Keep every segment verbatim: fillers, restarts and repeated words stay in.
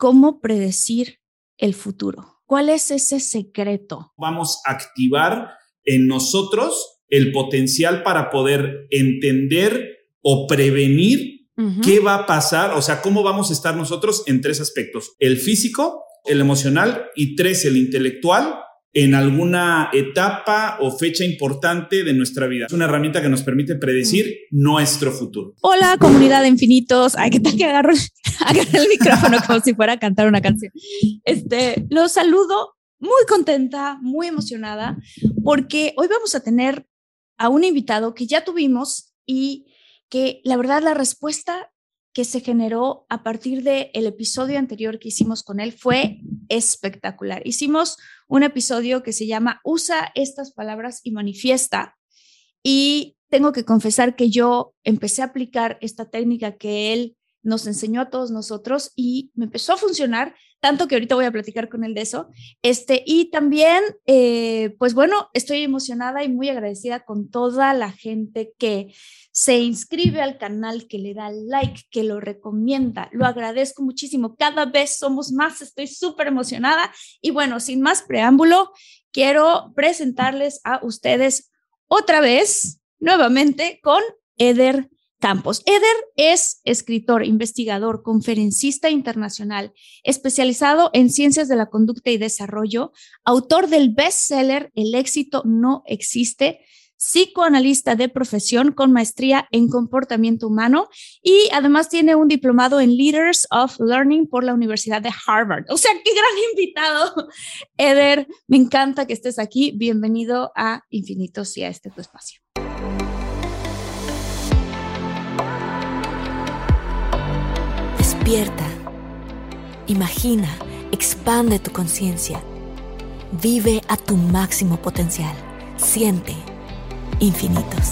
cómo predecir el futuro. ¿Cuál es ese secreto? Vamos a activar en nosotros el potencial para poder entender o prevenir uh-huh. qué va a pasar, o sea, cómo vamos a estar nosotros en tres aspectos: el físico, el emocional y tres, el intelectual, en alguna etapa o fecha importante de nuestra vida. Es una herramienta que nos permite predecir mm. nuestro futuro. Hola, comunidad de infinitos. Ay, ¿qué tal que agarro, agarro el micrófono como si fuera a cantar una canción? Este, los saludo muy contenta, muy emocionada, porque hoy vamos a tener a un invitado que ya tuvimos y que la verdad la respuesta que se generó a partir del episodio anterior que hicimos con él fue espectacular. Hicimos un episodio que se llama Usa estas palabras y manifiesta, y tengo que confesar que yo empecé a aplicar esta técnica que él nos enseñó a todos nosotros y me empezó a funcionar, tanto que ahorita voy a platicar con él de eso. Este, y también, eh, pues bueno, estoy emocionada y muy agradecida con toda la gente que se inscribe al canal, que le da like, que lo recomienda. Lo agradezco muchísimo. Cada vez somos más, estoy súper emocionada. Y bueno, sin más preámbulo, quiero presentarles a ustedes otra vez, nuevamente, con Eder Campos. Eder es escritor, investigador, conferencista internacional, especializado en ciencias de la conducta y desarrollo, autor del bestseller El éxito no existe, psicoanalista de profesión con maestría en comportamiento humano y además tiene un diplomado en Leaders of Learning por la Universidad de Harvard. O sea, qué gran invitado. Eder, me encanta que estés aquí. Bienvenido a Infinitos y a este tu espacio. Despierta, imagina, expande tu conciencia, vive a tu máximo potencial, siente infinitos.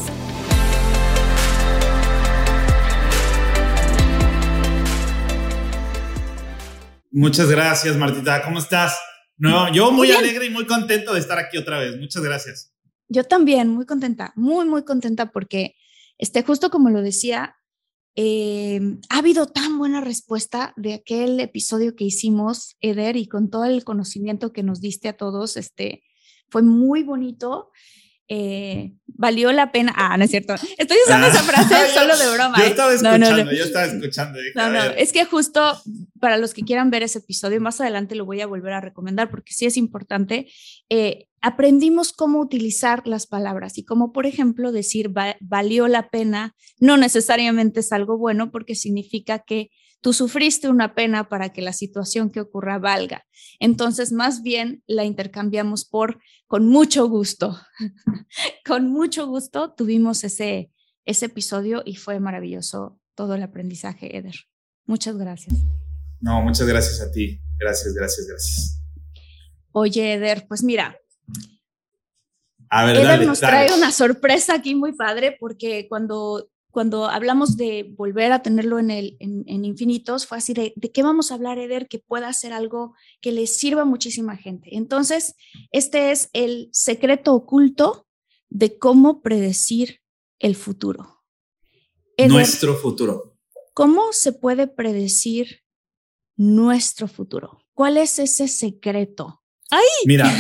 Muchas gracias, Martita, ¿cómo estás? No, yo muy Bien. alegre y muy contento de estar aquí otra vez, muchas gracias. Yo también, muy contenta, muy, muy contenta porque, este, justo como lo decía, Eh, ha habido tan buena respuesta de aquel episodio que hicimos, Eder, y con todo el conocimiento que nos diste a todos, este, fue muy bonito. Eh, valió la pena. Ah, no es cierto. Estoy usando ah, esa frase yo, solo de broma. Yo estaba ¿eh? escuchando, no, no, no. yo estaba escuchando. Dije, no, no, es que justo para los que quieran ver ese episodio, más adelante lo voy a volver a recomendar porque sí es importante. Eh, aprendimos cómo utilizar las palabras y cómo, por ejemplo, decir va, valió la pena no necesariamente es algo bueno porque significa que tú sufriste una pena para que la situación que ocurra valga. Entonces, más bien la intercambiamos por con mucho gusto. Con mucho gusto tuvimos ese, ese episodio y fue maravilloso todo el aprendizaje, Eder. Muchas gracias. No, muchas gracias a ti. Gracias, gracias, gracias. Oye, Eder, pues mira, a ver, Eder dale, nos dale. trae una sorpresa aquí muy padre porque cuando... Cuando hablamos de volver a tenerlo en, el, en, en Infinitos, fue así de, ¿de qué vamos a hablar, Eder? Que pueda ser algo que le sirva a muchísima gente. Entonces, este es el secreto oculto de cómo predecir el futuro. Eder, nuestro futuro. ¿Cómo se puede predecir nuestro futuro? ¿Cuál es ese secreto? ¡Ay! Mira,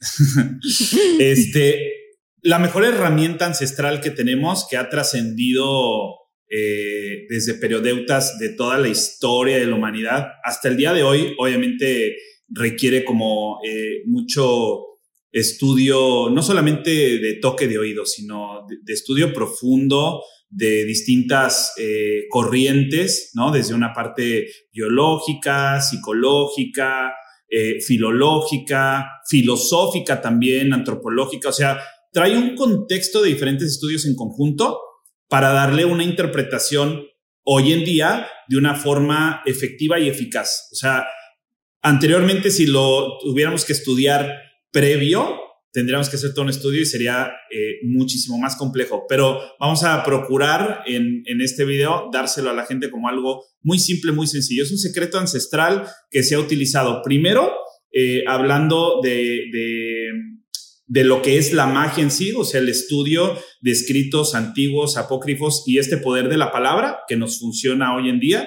este... la mejor herramienta ancestral que tenemos, que ha trascendido eh, desde periodeutas de toda la historia de la humanidad hasta el día de hoy, obviamente requiere como eh, mucho estudio, no solamente de toque de oído, sino de, de estudio profundo de distintas eh, corrientes, ¿no? Desde una parte biológica, psicológica, eh, filológica, filosófica también, antropológica, o sea, trae un contexto de diferentes estudios en conjunto para darle una interpretación hoy en día de una forma efectiva y eficaz. O sea, anteriormente si lo tuviéramos que estudiar previo, tendríamos que hacer todo un estudio y sería eh, muchísimo más complejo. Pero vamos a procurar en, en este video dárselo a la gente como algo muy simple, muy sencillo. Es un secreto ancestral que se ha utilizado primero eh, hablando de... de de lo que es la magia en sí, o sea, el estudio de escritos antiguos, apócrifos y este poder de la palabra que nos funciona hoy en día.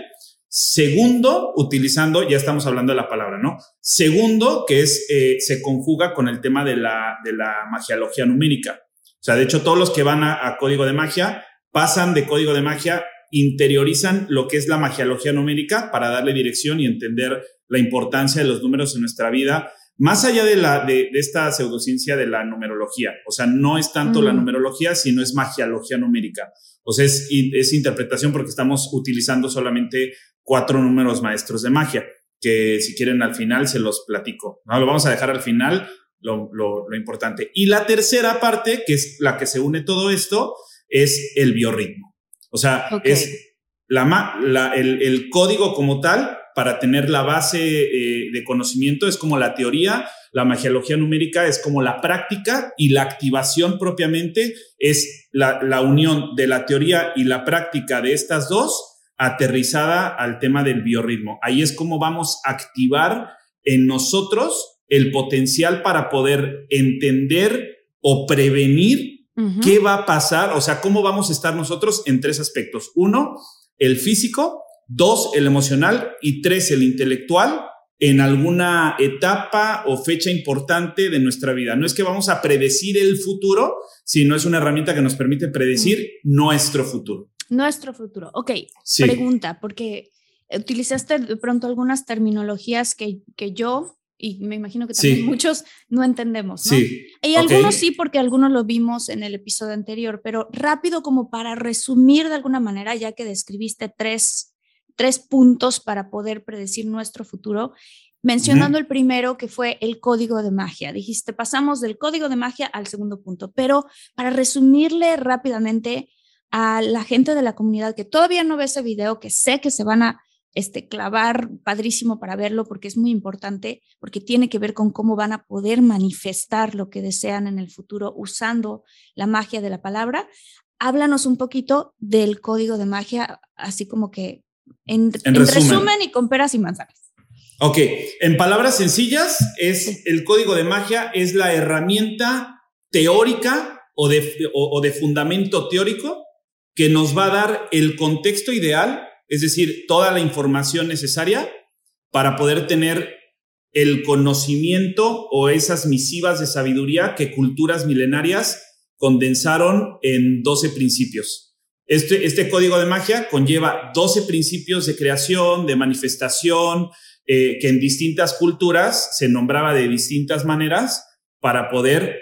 Segundo, utilizando, ya estamos hablando de la palabra, ¿no? Segundo, que es, eh, se conjuga con el tema de la, de la magiología numérica. O sea, de hecho, todos los que van a, a código de magia pasan de código de magia, interiorizan lo que es la magiología numérica para darle dirección y entender la importancia de los números en nuestra vida, más allá de, la, de, de esta pseudociencia de la numerología. O sea, no es tanto mm. la numerología, sino es magiología numérica. O sea, es, es interpretación porque estamos utilizando solamente cuatro números maestros de magia, que si quieren al final se los platico. No, lo vamos a dejar al final, lo, lo, lo importante. Y la tercera parte, que es la que se une todo esto, es el biorritmo. O sea, okay. es la, la, el, el código como tal, para tener la base eh, de conocimiento, es como la teoría, la magiología numérica es como la práctica y la activación propiamente es la, la unión de la teoría y la práctica de estas dos aterrizada al tema del biorritmo. Ahí es como vamos a activar en nosotros el potencial para poder entender o prevenir uh-huh. qué va a pasar, o sea, cómo vamos a estar nosotros en tres aspectos. Uno, el físico. Dos, el emocional. Y tres, el intelectual en alguna etapa o fecha importante de nuestra vida. No es que vamos a predecir el futuro, sino es una herramienta que nos permite predecir uh-huh. nuestro futuro. Nuestro futuro. Ok, sí. Pregunta, porque utilizaste de pronto algunas terminologías que, que yo, y me imagino que también sí. muchos no entendemos, ¿no? Sí. Y algunos okay. sí, porque algunos lo vimos en el episodio anterior, pero rápido como para resumir de alguna manera, ya que describiste tres, tres puntos para poder predecir nuestro futuro, mencionando uh-huh. el primero que fue el código de magia. Dijiste, pasamos del código de magia al segundo punto, pero para resumirle rápidamente a la gente de la comunidad que todavía no ve ese video, que sé que se van a este, clavar padrísimo para verlo porque es muy importante, porque tiene que ver con cómo van a poder manifestar lo que desean en el futuro usando la magia de la palabra. Háblanos un poquito del código de magia, así como que en, en, en resumen. resumen y con peras y manzanas. Ok, en palabras sencillas, es sí. el código de magia es la herramienta teórica o de, o, o de fundamento teórico que nos va a dar el contexto ideal, es decir, toda la información necesaria para poder tener el conocimiento o esas misivas de sabiduría que culturas milenarias condensaron en doce principios. Este, este código de magia conlleva doce principios de creación, de manifestación, eh, que en distintas culturas se nombraba de distintas maneras para poder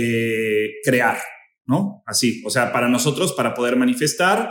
eh, crear. ¿No? Así, o sea, para nosotros, para poder manifestar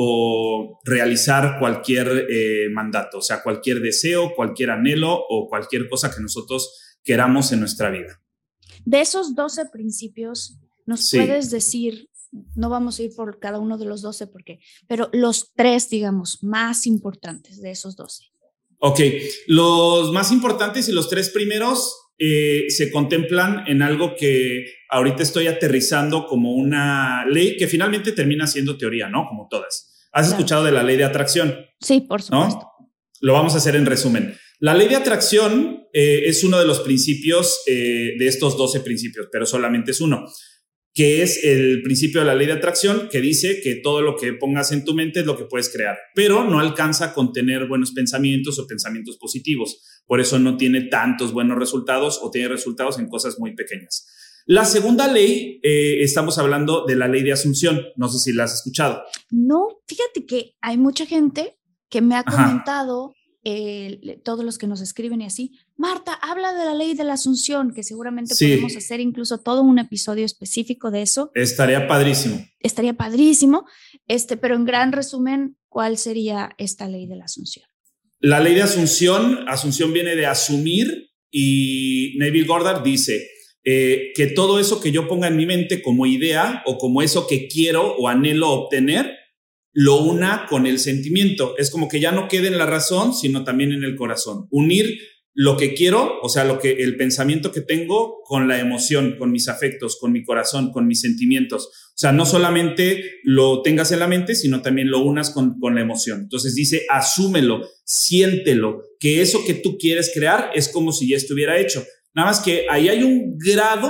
o realizar cualquier eh, mandato, o sea, cualquier deseo, cualquier anhelo o cualquier cosa que nosotros queramos en nuestra vida. De esos doce principios, ¿nos sí. puedes decir, no vamos a ir por cada uno de los doce, porque, pero los tres, digamos, más importantes de esos doce? Ok, los más importantes y los tres primeros Eh, se contemplan en algo que ahorita estoy aterrizando como una ley que finalmente termina siendo teoría, ¿no? Como todas. ¿Has claro. escuchado de la ley de atracción? Sí, por supuesto. ¿No? Lo vamos a hacer en resumen. La ley de atracción eh, es uno de los principios eh, de estos doce principios, pero solamente es uno, que es el principio de la ley de atracción, que dice que todo lo que pongas en tu mente es lo que puedes crear, pero no alcanza con tener buenos pensamientos o pensamientos positivos. Por eso no tiene tantos buenos resultados o tiene resultados en cosas muy pequeñas. La segunda ley, eh, estamos hablando de la ley de asunción. No sé si la has escuchado. No, fíjate que hay mucha gente que me ha comentado, eh, todos los que nos escriben y así, Marta, habla de la ley de la asunción, que seguramente sí. podemos hacer incluso todo un episodio específico de eso. Estaría padrísimo. Estaría padrísimo, este, pero en gran resumen, ¿cuál sería esta ley de la asunción? La ley de asunción, asunción viene de asumir, y Neville Goddard dice eh, que todo eso que yo ponga en mi mente como idea o como eso que quiero o anhelo obtener, lo una con el sentimiento. Es como que ya no quede en la razón, sino también en el corazón. Unir lo que quiero, o sea, lo que, el pensamiento que tengo con la emoción, con mis afectos, con mi corazón, con mis sentimientos. O sea, no solamente lo tengas en la mente, sino también lo unas con, con la emoción. Entonces dice, asúmelo, siéntelo, que eso que tú quieres crear es como si ya estuviera hecho. Nada más que ahí hay un grado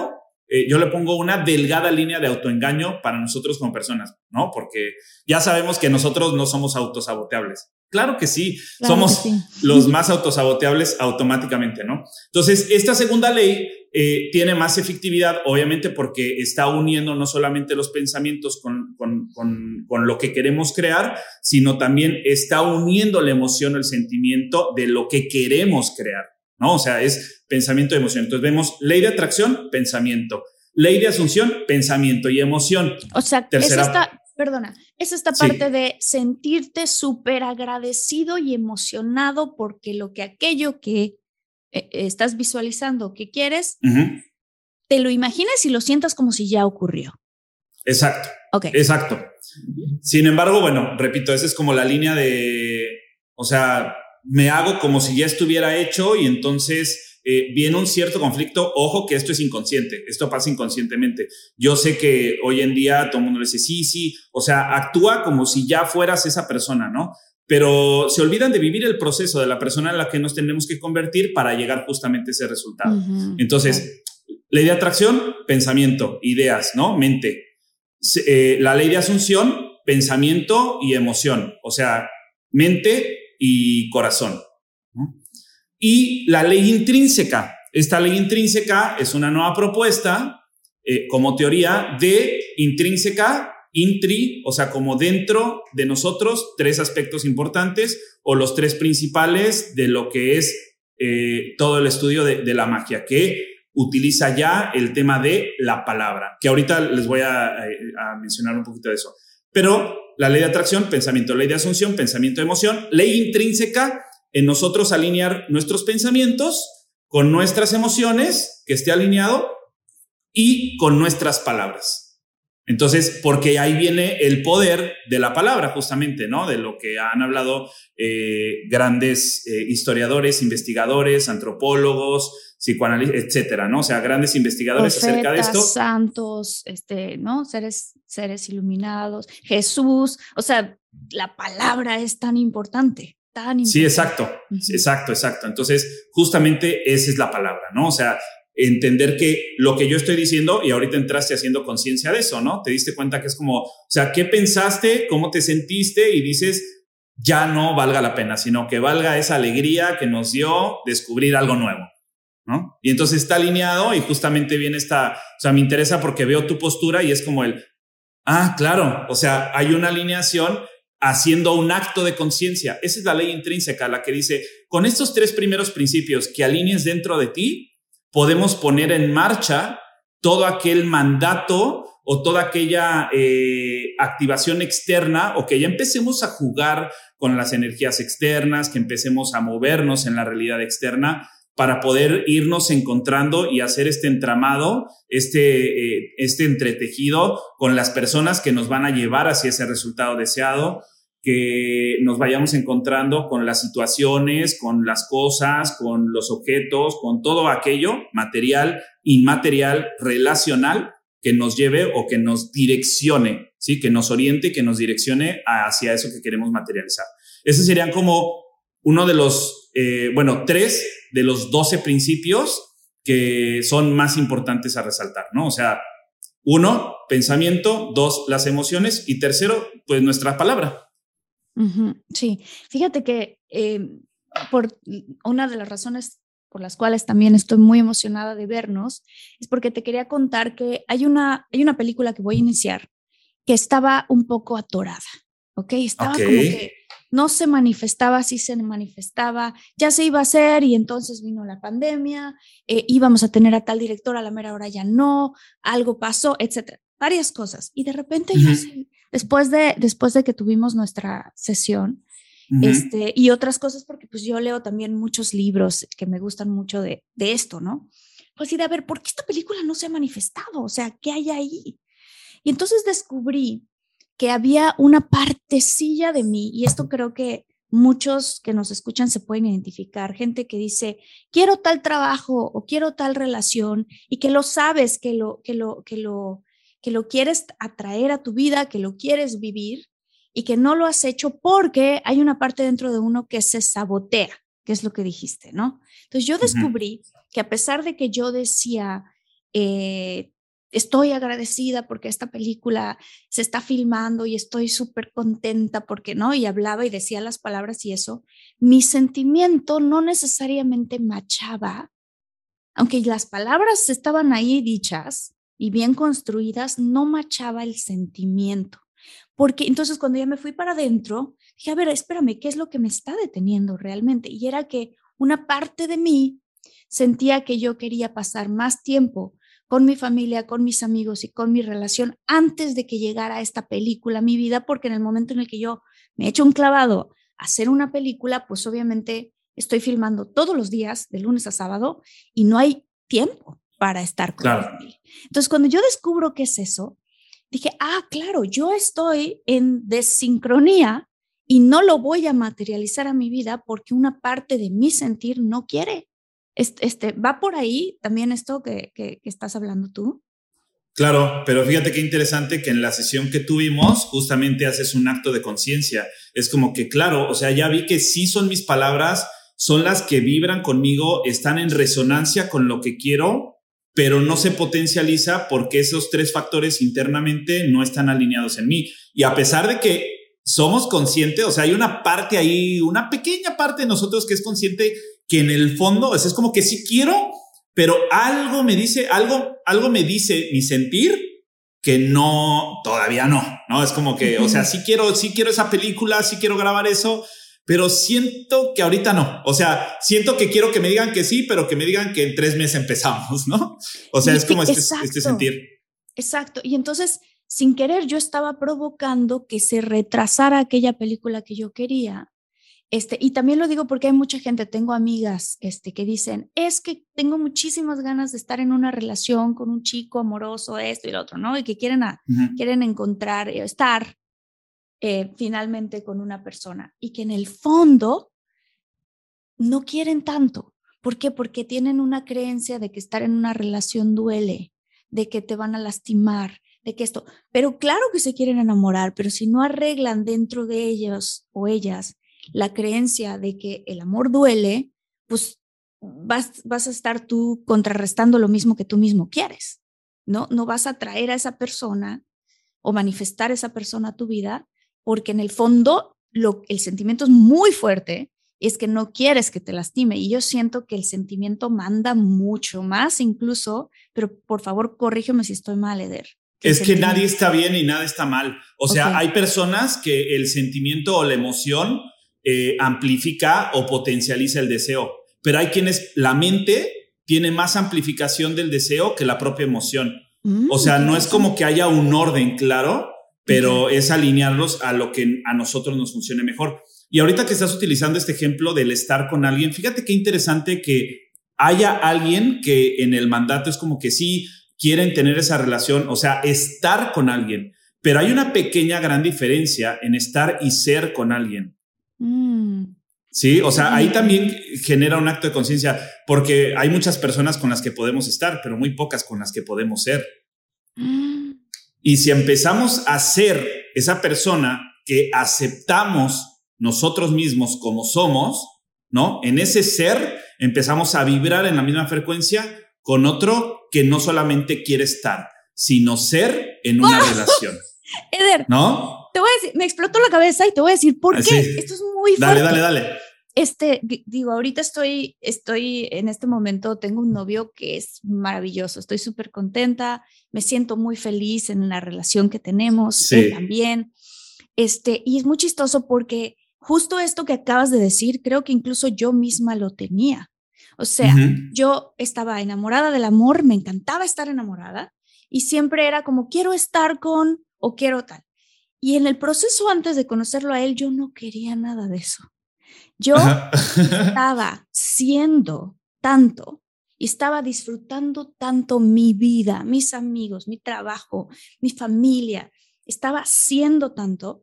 eh, yo le pongo una delgada línea de autoengaño para nosotros como personas, ¿no? Porque ya sabemos que nosotros no somos autosaboteables. Claro que sí, claro somos que sí. Los más autosaboteables automáticamente, ¿no? Entonces, esta segunda ley eh, tiene más efectividad, obviamente, porque está uniendo no solamente los pensamientos con, con, con, con lo que queremos crear, sino también está uniendo la emoción, el sentimiento de lo que queremos crear, ¿no? O sea, es pensamiento y emoción. Entonces, vemos ley de atracción, pensamiento. Ley de asunción, pensamiento y emoción. O sea, Tercera, es esta, perdona, es esta parte sí. de sentirte súper agradecido y emocionado porque lo que aquello que eh, estás visualizando que quieres, uh-huh. te lo imagines y lo sientas como si ya ocurrió. Exacto. Okay. Exacto. Sin embargo, bueno, repito, esa es como la línea de, o sea, me hago como si ya estuviera hecho y entonces eh, viene un cierto conflicto. Ojo que esto es inconsciente, esto pasa inconscientemente. Yo sé que hoy en día todo el mundo le dice sí, sí, o sea, actúa como si ya fueras esa persona, ¿no? Pero se olvidan de vivir el proceso de la persona en la que nos tenemos que convertir para llegar justamente a ese resultado. Uh-huh. Entonces, ley de atracción, pensamiento, ideas, ¿no? Mente. Eh, la ley de asunción, pensamiento y emoción, o sea, mente y corazón, ¿no? Y la ley intrínseca. Esta ley intrínseca es una nueva propuesta eh, como teoría de intrínseca, intri, o sea, como dentro de nosotros, tres aspectos importantes o los tres principales de lo que es eh, todo el estudio de, de la magia, que utiliza ya el tema de la palabra, que ahorita les voy a, a, a mencionar un poquito de eso. Pero la ley de atracción, pensamiento, ley de asunción, pensamiento, emoción, ley intrínseca, en nosotros alinear nuestros pensamientos con nuestras emociones, que esté alineado, y con nuestras palabras. Entonces, porque ahí viene el poder de la palabra, justamente, ¿no? De lo que han hablado eh, grandes eh, historiadores, investigadores, antropólogos, psicoanalistas, etcétera, ¿no? O sea, grandes investigadores Profetas, acerca de esto. santos, este, ¿no? Seres, seres iluminados, Jesús, o sea, la palabra es tan importante. Sí, exacto, uh-huh. exacto, exacto. Entonces, justamente esa es la palabra, ¿no? O sea, entender que lo que yo estoy diciendo, y ahorita entraste haciendo conciencia de eso, ¿no? Te diste cuenta que es como, o sea, ¿qué pensaste? ¿Cómo te sentiste? Y dices, ya no valga la pena, sino que valga esa alegría que nos dio descubrir algo nuevo, ¿no? Y entonces está alineado y justamente viene esta, o sea, me interesa porque veo tu postura y es como el, ah, claro, o sea, hay una alineación haciendo un acto de conciencia. Esa es la ley intrínseca, la que dice, con estos tres primeros principios que alinees dentro de ti, podemos poner en marcha todo aquel mandato o toda aquella eh, activación externa, o que ya empecemos a jugar con las energías externas, que empecemos a movernos en la realidad externa para poder irnos encontrando y hacer este entramado, este, eh, este entretejido con las personas que nos van a llevar hacia ese resultado deseado, que nos vayamos encontrando con las situaciones, con las cosas, con los objetos, con todo aquello material, inmaterial, relacional, que nos lleve o que nos direccione, ¿sí? Que nos oriente, que nos direccione hacia eso que queremos materializar. Esos serían como uno de los, eh, bueno, tres de los doce principios que son más importantes a resaltar, ¿no? O sea, uno, pensamiento; dos, las emociones; y tercero, pues nuestra palabra. Uh-huh. Sí, fíjate que eh, por una de las razones por las cuales también estoy muy emocionada de vernos es porque te quería contar que hay una, hay una película que voy a iniciar que estaba un poco atorada, ¿ok? Estaba okay. como que no se manifestaba, sí se manifestaba, ya se iba a hacer y entonces vino la pandemia, eh, íbamos a tener a tal director, a la mera hora ya no, algo pasó, etcétera, varias cosas. Y de repente uh-huh. yo sé, después de, después de que tuvimos nuestra sesión, uh-huh. este, y otras cosas, porque pues yo leo también muchos libros que me gustan mucho de, de esto, ¿no? Pues y de a ver, ¿por qué esta película no se ha manifestado? O sea, ¿qué hay ahí? Y entonces descubrí que había una partecilla de mí, y esto creo que muchos que nos escuchan se pueden identificar, gente que dice, quiero tal trabajo o quiero tal relación, y que lo sabes, que lo, que lo, que lo, que lo quieres atraer a tu vida, que lo quieres vivir, y que no lo has hecho porque hay una parte dentro de uno que se sabotea, que es lo que dijiste, ¿no? Entonces yo descubrí uh-huh. que a pesar de que yo decía, eh, estoy agradecida porque esta película se está filmando y estoy súper contenta porque, ¿no? Y hablaba y decía las palabras y eso, mi sentimiento no necesariamente machaba, aunque las palabras estaban ahí dichas y bien construidas, no machaba el sentimiento. Porque entonces cuando ya me fui para adentro, dije, a ver, espérame, ¿qué es lo que me está deteniendo realmente? Y era que una parte de mí sentía que yo quería pasar más tiempo con mi familia, con mis amigos y con mi relación antes de que llegara esta película a mi vida, porque en el momento en el que yo me he hecho un clavado a hacer una película, pues obviamente estoy filmando todos los días, de lunes a sábado, y no hay tiempo para estar con Claro. mi familia. Entonces, cuando yo descubro qué es eso, dije, ah, claro, yo estoy en desincronía y no lo voy a materializar a mi vida porque una parte de mi sentir no quiere. Este, este, ¿va por ahí también esto que, que, que estás hablando tú? Claro, pero fíjate qué interesante que en la sesión que tuvimos justamente haces un acto de conciencia. Es como que, claro, o sea, ya vi que sí son mis palabras, son las que vibran conmigo, están en resonancia con lo que quiero, pero no se potencializa porque esos tres factores internamente no están alineados en mí. Y a pesar de que somos conscientes, o sea, hay una parte ahí, una pequeña parte de nosotros que es consciente que en el fondo, o sea, es como que sí quiero, pero algo me dice, algo, algo me dice mi sentir que no, todavía no, ¿no? Es como que, uh-huh. o sea, sí quiero, sí quiero esa película, sí quiero grabar eso, pero siento que ahorita no. O sea, siento que quiero que me digan que sí, pero que me digan que en tres meses empezamos, ¿no? O sea, y, es como este, este sentir. Exacto. Y entonces, sin querer, yo estaba provocando que se retrasara aquella película que yo quería. Este, y también lo digo porque hay mucha gente, tengo amigas este, que dicen, es que tengo muchísimas ganas de estar en una relación con un chico amoroso, esto y lo otro, ¿no? Y que quieren, a, uh-huh. quieren encontrar, estar eh, finalmente con una persona y que en el fondo no quieren tanto. ¿Por qué? Porque tienen una creencia de que estar en una relación duele, de que te van a lastimar, de que esto, pero claro que se quieren enamorar, pero si no arreglan dentro de ellos o ellas la creencia de que el amor duele, pues vas, vas a estar tú contrarrestando lo mismo que tú mismo quieres, ¿no? No vas a atraer a esa persona o manifestar a esa persona a tu vida porque en el fondo lo, el sentimiento es muy fuerte, es que no quieres que te lastime y yo siento que el sentimiento manda mucho más incluso, pero por favor corrígeme si estoy mal, Eder. Es que nadie está bien y nada está mal. O sea, okay. hay personas que el sentimiento o la emoción Eh, amplifica o potencializa el deseo, pero hay quienes la mente tiene más amplificación del deseo que la propia emoción. Mm, o sea, no es como que haya un orden claro, pero okay. es alinearlos a lo que a nosotros nos funcione mejor. Y ahorita que estás utilizando este ejemplo del estar con alguien, fíjate qué interesante que haya alguien que en el mandato es como que sí quieren tener esa relación, o sea, estar con alguien, pero hay una pequeña gran diferencia en estar y ser con alguien. Mm. Sí, o sea, ahí también genera un acto de conciencia porque hay muchas personas con las que podemos estar, pero muy pocas con las que podemos ser. Mm. Y si empezamos a ser esa persona que aceptamos nosotros mismos como somos, ¿no? En ese ser empezamos a vibrar en la misma frecuencia con otro que no solamente quiere estar, sino ser en una ¡oh! relación. Eder, ¿no? Te voy a decir, me explotó la cabeza y te voy a decir por Así. qué. Esto es muy fuerte. Dale, dale, dale. Este, digo, ahorita estoy, estoy en este momento, tengo un novio que es maravilloso, estoy súper contenta, me siento muy feliz en la relación que tenemos, sí. él también. Este, y es muy chistoso porque justo esto que acabas de decir, creo que incluso yo misma lo tenía. O sea, uh-huh. yo estaba enamorada del amor, me encantaba estar enamorada y siempre era como quiero estar con o quiero tal. Y en el proceso antes de conocerlo a él, yo no quería nada de eso. Yo estaba siendo tanto y estaba disfrutando tanto mi vida, mis amigos, mi trabajo, mi familia. Estaba siendo tanto.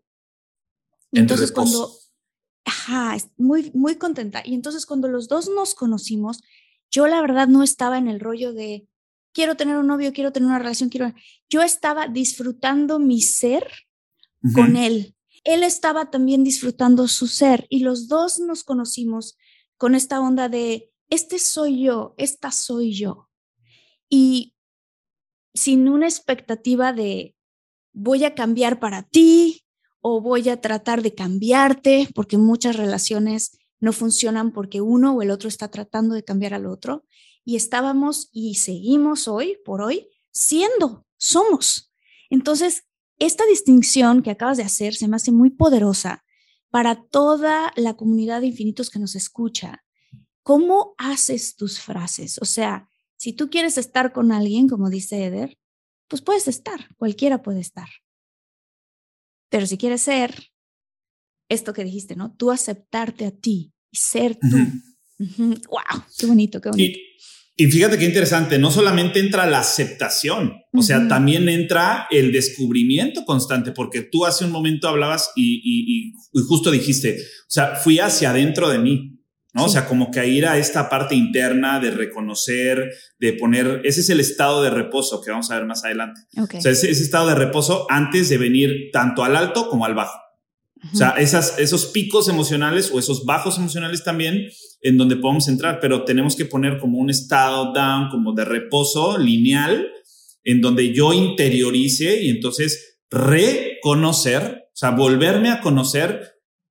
Y entonces cuando, ajá, muy, muy contenta. Y entonces cuando los dos nos conocimos, yo la verdad no estaba en el rollo de quiero tener un novio, quiero tener una relación, quiero. Yo estaba disfrutando mi ser uh-huh. con él. Él estaba también disfrutando su ser y los dos nos conocimos con esta onda de este soy yo, esta soy yo. Y sin una expectativa de voy a cambiar para ti o voy a tratar de cambiarte, porque muchas relaciones no funcionan porque uno o el otro está tratando de cambiar al otro. Y estábamos y seguimos hoy por hoy siendo, somos. Entonces, esta distinción que acabas de hacer se me hace muy poderosa para toda la comunidad de infinitos que nos escucha. ¿Cómo haces tus frases? O sea, si tú quieres estar con alguien, como dice Eder, pues puedes estar, cualquiera puede estar. Pero si quieres ser, esto que dijiste, ¿no? Tú aceptarte a ti y ser tú. Uh-huh. Uh-huh. ¡Wow! ¡Qué bonito, qué bonito! Y, y fíjate qué interesante, no solamente entra la aceptación, o uh-huh. sea, también entra el descubrimiento constante, porque tú hace un momento hablabas y, y, y justo dijiste, o sea, fui hacia adentro de mí, ¿no? Sí. O sea, como que ir a esta parte interna de reconocer, de poner, ese es el estado de reposo que vamos a ver más adelante. Okay. O sea, ese, ese estado de reposo antes de venir tanto al alto como al bajo. Uh-huh. O sea, esas, esos picos emocionales o esos bajos emocionales también en donde podemos entrar, pero tenemos que poner como un estado down, como de reposo lineal, en donde yo interiorice y entonces reconocer, o sea, volverme a conocer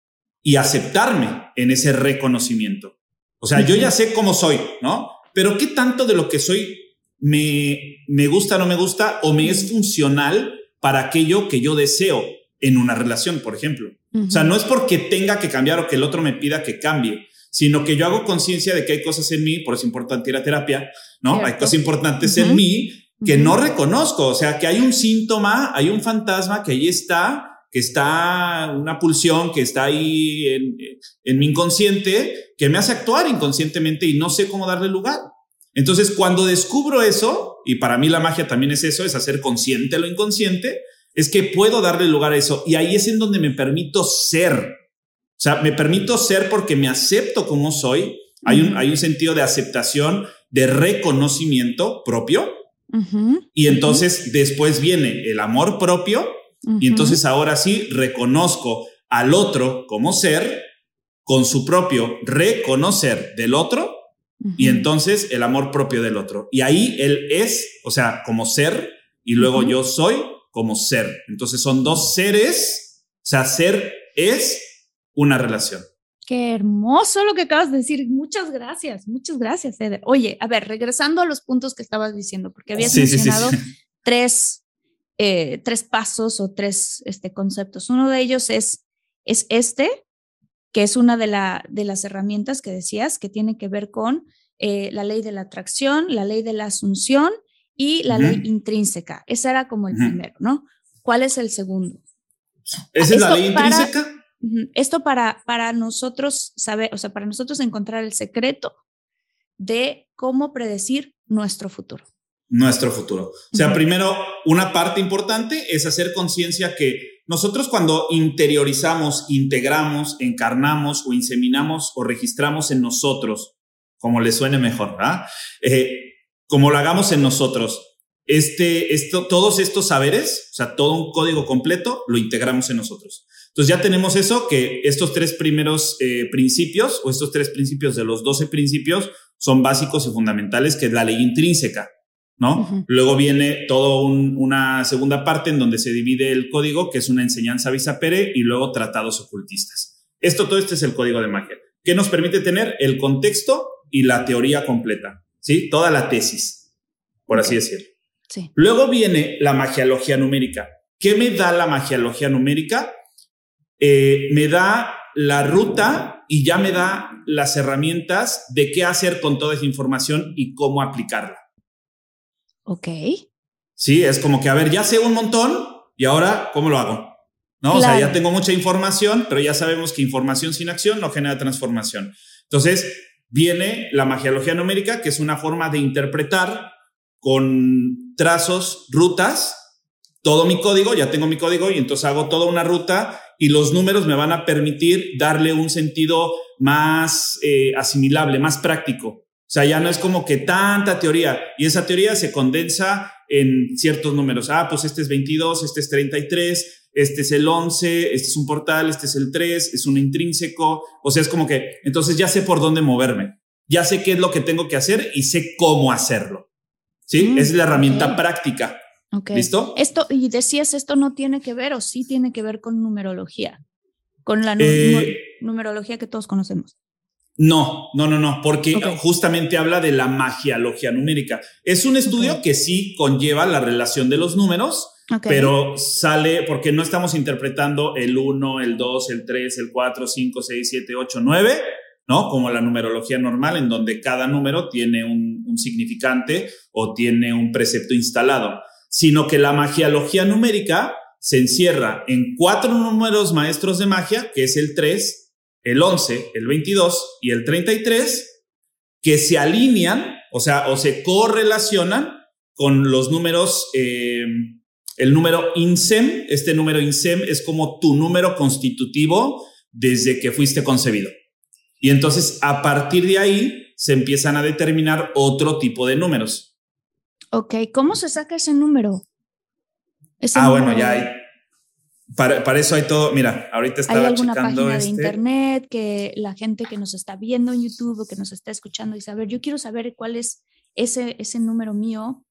y aceptarme en ese reconocimiento. O sea, uh-huh. yo ya sé cómo soy, ¿no? Pero ¿qué tanto de lo que soy me, me gusta, no me gusta o me es funcional para aquello que yo deseo en una relación, por ejemplo? Uh-huh. O sea, no es porque tenga que cambiar o que el otro me pida que cambie, sino que yo hago conciencia de que hay cosas en mí, por eso es importante ir a terapia, ¿no? Cierto. Hay cosas importantes uh-huh. en mí que uh-huh. no reconozco. O sea, que hay un síntoma, hay un fantasma que ahí está, que está una pulsión que está ahí en, en mi inconsciente, que me hace actuar inconscientemente y no sé cómo darle lugar. Entonces, cuando descubro eso, y para mí la magia también es eso, es hacer consciente lo inconsciente, es que puedo darle lugar a eso. Y ahí es en donde me permito ser. O sea, me permito ser porque me acepto como soy. Hay un, hay un sentido de aceptación, de reconocimiento propio. Uh-huh. Y entonces uh-huh. después viene el amor propio. Uh-huh. Y entonces ahora sí reconozco al otro como ser, con su propio reconocer del otro, uh-huh. y entonces el amor propio del otro. Y ahí él es, o sea, como ser, y luego uh-huh. yo soy como ser. Entonces son dos seres, o sea, ser es una relación. Qué hermoso lo que acabas de decir. Muchas gracias, muchas gracias, Eder. Oye, a ver, regresando a los puntos que estabas diciendo, porque habías sí, mencionado sí, sí, sí. tres Eh, tres pasos o tres este, conceptos. Uno de ellos es, es este, que es una de, la, de las herramientas que decías, que tiene que ver con eh, la ley de la atracción, la ley de la asunción y la uh-huh. ley intrínseca. Ese era como el uh-huh. primero, ¿no? ¿Cuál es el segundo? ¿Esa es la ley intrínseca? Para, uh-huh, esto para, para nosotros saber, o sea, para nosotros encontrar el secreto de cómo predecir nuestro futuro. Nuestro futuro. O sea, uh-huh. primero, una parte importante es hacer conciencia que nosotros cuando interiorizamos, integramos, encarnamos o inseminamos o registramos en nosotros, como le suene mejor, ¿verdad? Eh, como lo hagamos en nosotros, este, esto, todos estos saberes, o sea, todo un código completo, lo integramos en nosotros. Entonces ya tenemos eso, que estos tres primeros eh, principios o estos tres principios de los doce principios son básicos y fundamentales, que es la ley intrínseca, ¿no? Uh-huh. Luego viene toda un, una segunda parte en donde se divide el código, que es una enseñanza Visapere, y luego tratados ocultistas. Esto, todo este es el código de magia, que nos permite tener el contexto y la teoría completa, ¿sí? Toda la tesis, por okay. así decirlo. Sí. Luego viene la magiología numérica. ¿Qué me da la magiología numérica? Eh, me da la ruta y ya me da las herramientas de qué hacer con toda esa información y cómo aplicarla. Ok. Sí, es como que, a ver, ya sé un montón y ahora, ¿cómo lo hago? ¿No? Claro. O sea, ya tengo mucha información, pero ya sabemos que información sin acción no genera transformación. Entonces, viene la magiología numérica, que es una forma de interpretar con trazos, rutas, todo mi código, ya tengo mi código y entonces hago toda una ruta y los números me van a permitir darle un sentido más eh, asimilable, más práctico. O sea, ya no es como que tanta teoría y esa teoría se condensa en ciertos números. Ah, pues este es veintidós, este es treinta y tres, este es el once, este es un portal, este es el tres, es un intrínseco. O sea, es como que entonces ya sé por dónde moverme, ya sé qué es lo que tengo que hacer y sé cómo hacerlo. ¿sí? Mm, es la herramienta okay. práctica. Okay. ¿Listo? Esto, y decías, esto no tiene que ver o sí tiene que ver con numerología, con la nu Eh, numerología que todos conocemos. No, no, no, no, porque okay. justamente habla de la magiología numérica. Es un estudio okay. que sí conlleva la relación de los números, okay. pero sale porque no estamos interpretando el uno, el dos, el tres, el cuatro, cinco, seis, siete, ocho, nueve, ¿no? Como la numerología normal, en donde cada número tiene un, un significante o tiene un precepto instalado, sino que la magiología numérica se encierra en cuatro números maestros de magia, que es el tres, el once, el veintidós y el treinta y tres, que se alinean, o sea, o se correlacionan con los números, eh, el número INSEM. Este número INSEM es como tu número constitutivo desde que fuiste concebido. Y entonces, a partir de ahí, se empiezan a determinar otro tipo de números. Ok, ¿cómo se saca ese número? Ese ah, número... bueno, ya hay. Para, para eso hay todo, mira, ahorita estaba ¿Hay alguna checando página este. de internet que la gente que nos está viendo en YouTube o que nos está escuchando dice, a ver, yo quiero saber cuál es ese, ese número mío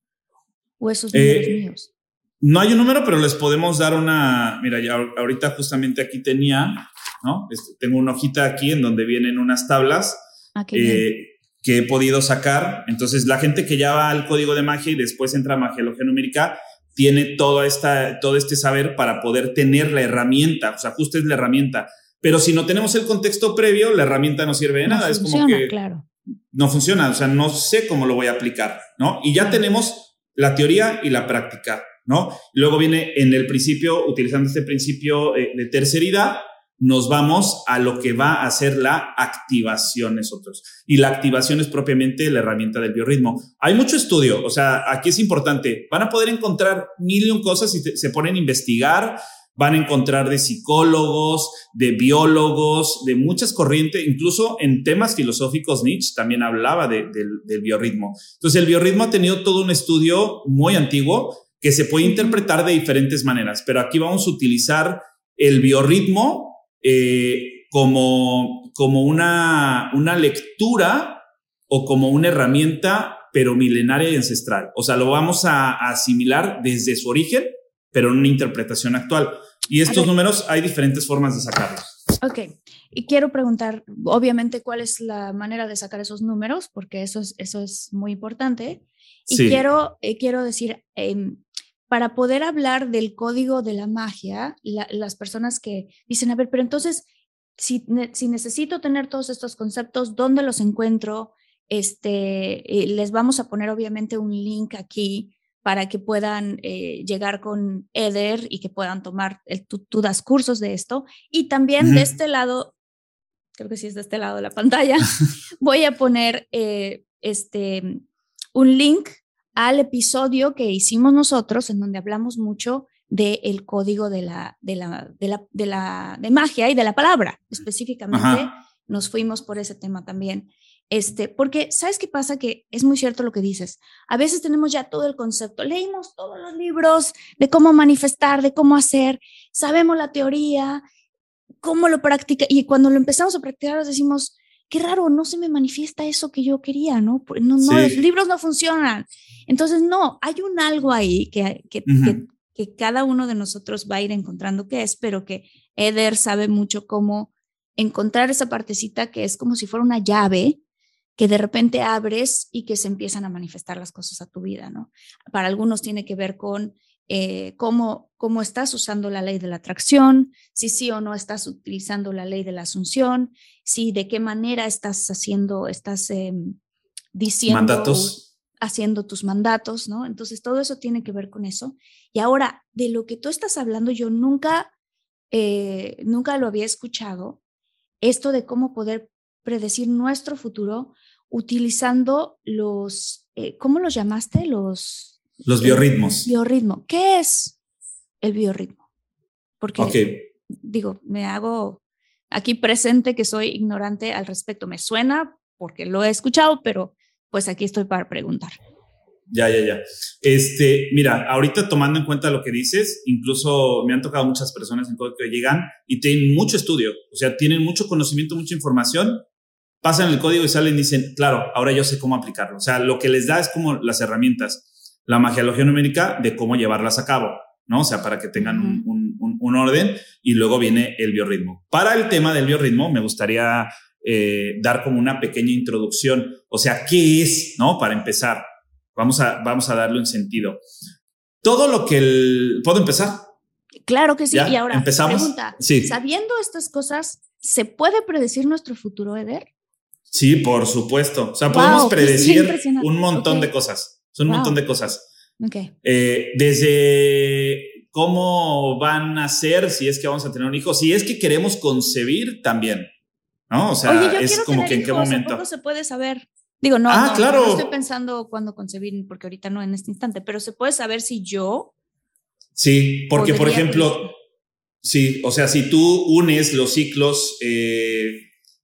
o esos números eh, míos? No hay un número, pero les podemos dar una, mira, ya ahorita justamente aquí tenía, ¿no? Este, tengo una hojita aquí en donde vienen unas tablas ah, eh, que he podido sacar. Entonces, la gente que ya va al código de magia y después entra a magiología numérica, tiene toda esta, todo este saber para poder tener la herramienta, o sea, justo es la herramienta. Pero si no tenemos el contexto previo, la herramienta no sirve de no nada. Funciona, es como que claro. no funciona, o sea, no sé cómo lo voy a aplicar, ¿no? Y ya tenemos la teoría y la práctica, ¿no? Luego viene en el principio, utilizando este principio eh, de terceridad, nos vamos a lo que va a ser la activación nosotros. Y la activación es propiamente la herramienta del biorritmo. Hay mucho estudio, o sea, aquí es importante. Van a poder encontrar mil y un cosas si te, se ponen a investigar. Van a encontrar de psicólogos, de biólogos, de muchas corrientes, incluso en temas filosóficos Nietzsche también hablaba de, de, del biorritmo. Entonces, el biorritmo ha tenido todo un estudio muy antiguo que se puede interpretar de diferentes maneras, pero aquí vamos a utilizar el biorritmo Eh, como, como una, una lectura o como una herramienta, pero milenaria y ancestral. O sea, lo vamos a, a asimilar desde su origen, pero en una interpretación actual. Y estos números hay diferentes formas de sacarlos. Ok, y quiero preguntar, obviamente, cuál es la manera de sacar esos números, porque eso es, eso es muy importante. Y sí. quiero, eh, quiero decir... Eh, para poder hablar del código de la magia, la, las personas que dicen, a ver, pero entonces, si, si necesito tener todos estos conceptos, ¿dónde los encuentro? Este, eh, les vamos a poner obviamente un link aquí para que puedan eh, llegar con Eder y que puedan tomar, el, tú, tú das cursos de esto. Y también uh-huh. de este lado, creo que sí es de este lado de la pantalla, voy a poner eh, este, un link al episodio que hicimos nosotros en donde hablamos mucho del código de la, de, la, de, la, de, la, de magia y de la palabra. Específicamente Ajá. nos fuimos por ese tema también. Este, porque, ¿sabes qué pasa? Que es muy cierto lo que dices. A veces tenemos ya todo el concepto. Leímos todos los libros de cómo manifestar, de cómo hacer. Sabemos la teoría, cómo lo practica. Y cuando lo empezamos a practicar nos decimos, qué raro, no se me manifiesta eso que yo quería, ¿no? No, no sí. Los libros no funcionan. Entonces, no, hay un algo ahí que, que, uh-huh. que, que cada uno de nosotros va a ir encontrando qué es, pero que Eder sabe mucho cómo encontrar esa partecita que es como si fuera una llave que de repente abres y que se empiezan a manifestar las cosas a tu vida, ¿no? Para algunos tiene que ver con eh, cómo, cómo estás usando la ley de la atracción, si sí o no estás utilizando la ley de la asunción, si de qué manera estás haciendo, estás eh, diciendo... Mandatos. haciendo tus mandatos, ¿no? Entonces todo eso tiene que ver con eso. Y ahora, de lo que tú estás hablando, yo nunca, eh, nunca lo había escuchado, esto de cómo poder predecir nuestro futuro utilizando los, eh, ¿cómo los llamaste? Los... Los biorritmos. Biorritmo. ¿Qué es el biorritmo? Porque, okay. digo, me hago aquí presente que soy ignorante al respecto. Me suena porque lo he escuchado, pero pues aquí estoy para preguntar. Ya, ya, ya. Este, mira, ahorita tomando en cuenta lo que dices, incluso me han tocado muchas personas en código que llegan y tienen mucho estudio, o sea, tienen mucho conocimiento, mucha información, pasan el código y salen y dicen, claro, ahora yo sé cómo aplicarlo. O sea, lo que les da es como las herramientas, la magiología numérica de cómo llevarlas a cabo, ¿no? O sea, para que tengan un, un, un, un orden, y luego viene el biorritmo. Para el tema del biorritmo me gustaría eh, dar como una pequeña introducción. O sea, ¿qué es? ¿No? Para empezar, vamos a, vamos a darle un sentido. Todo lo que el... ¿Puedo empezar? Claro que sí. ¿Ya? Y ahora, ¿Empezamos? pregunta, sí. Sabiendo estas cosas, ¿se puede predecir nuestro futuro, Eder? Sí, por supuesto. O sea, wow, podemos predecir un montón okay. de cosas. Son un wow. montón de cosas. Okay. Eh, desde cómo van a ser, si es que vamos a tener un hijo, si es que queremos concebir también, ¿no? O sea, Oye, yo es como que en qué momento. ¿Tampoco se puede saber? Digo, no, ah, no, claro. no estoy pensando cuándo concebir, porque ahorita no en este instante, pero se puede saber si yo... Sí, porque por ejemplo, predecir. sí, o sea, si tú unes los ciclos eh,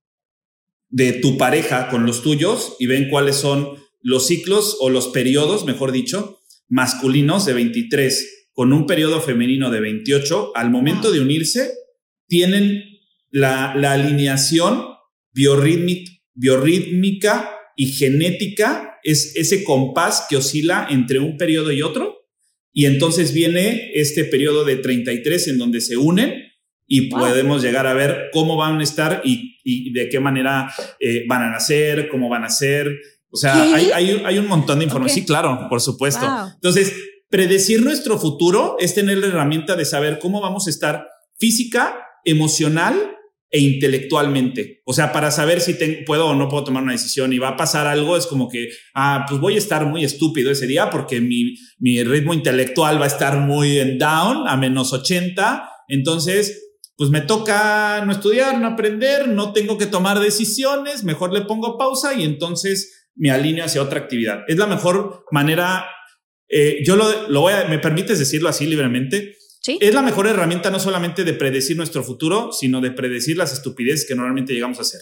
de tu pareja con los tuyos y ven cuáles son los ciclos o los periodos, mejor dicho, masculinos de veintitrés con un periodo femenino de veintiocho, al momento ah. de unirse, tienen la, la alineación biorrítmica, biorrítmica y genética, es ese compás que oscila entre un periodo y otro, y entonces viene este periodo de treinta y tres en donde se unen y wow. podemos llegar a ver cómo van a estar y, y de qué manera eh, van a nacer, cómo van a ser. O sea, hay, hay, hay un montón de información. Okay. Sí, claro, por supuesto. Wow. Entonces, predecir nuestro futuro es tener la herramienta de saber cómo vamos a estar física, emocional e intelectualmente. O sea, para saber si te, puedo o no puedo tomar una decisión y va a pasar algo, es como que, ah, pues voy a estar muy estúpido ese día porque mi, mi ritmo intelectual va a estar muy en down, a menos ochenta. Entonces, pues me toca no estudiar, no aprender, no tengo que tomar decisiones, mejor le pongo pausa y entonces me alineo hacia otra actividad. Es la mejor manera, eh, yo lo, lo voy a, ¿me permites decirlo así libremente? ¿Sí? Es la mejor herramienta no solamente de predecir nuestro futuro, sino de predecir las estupideces que normalmente llegamos a hacer.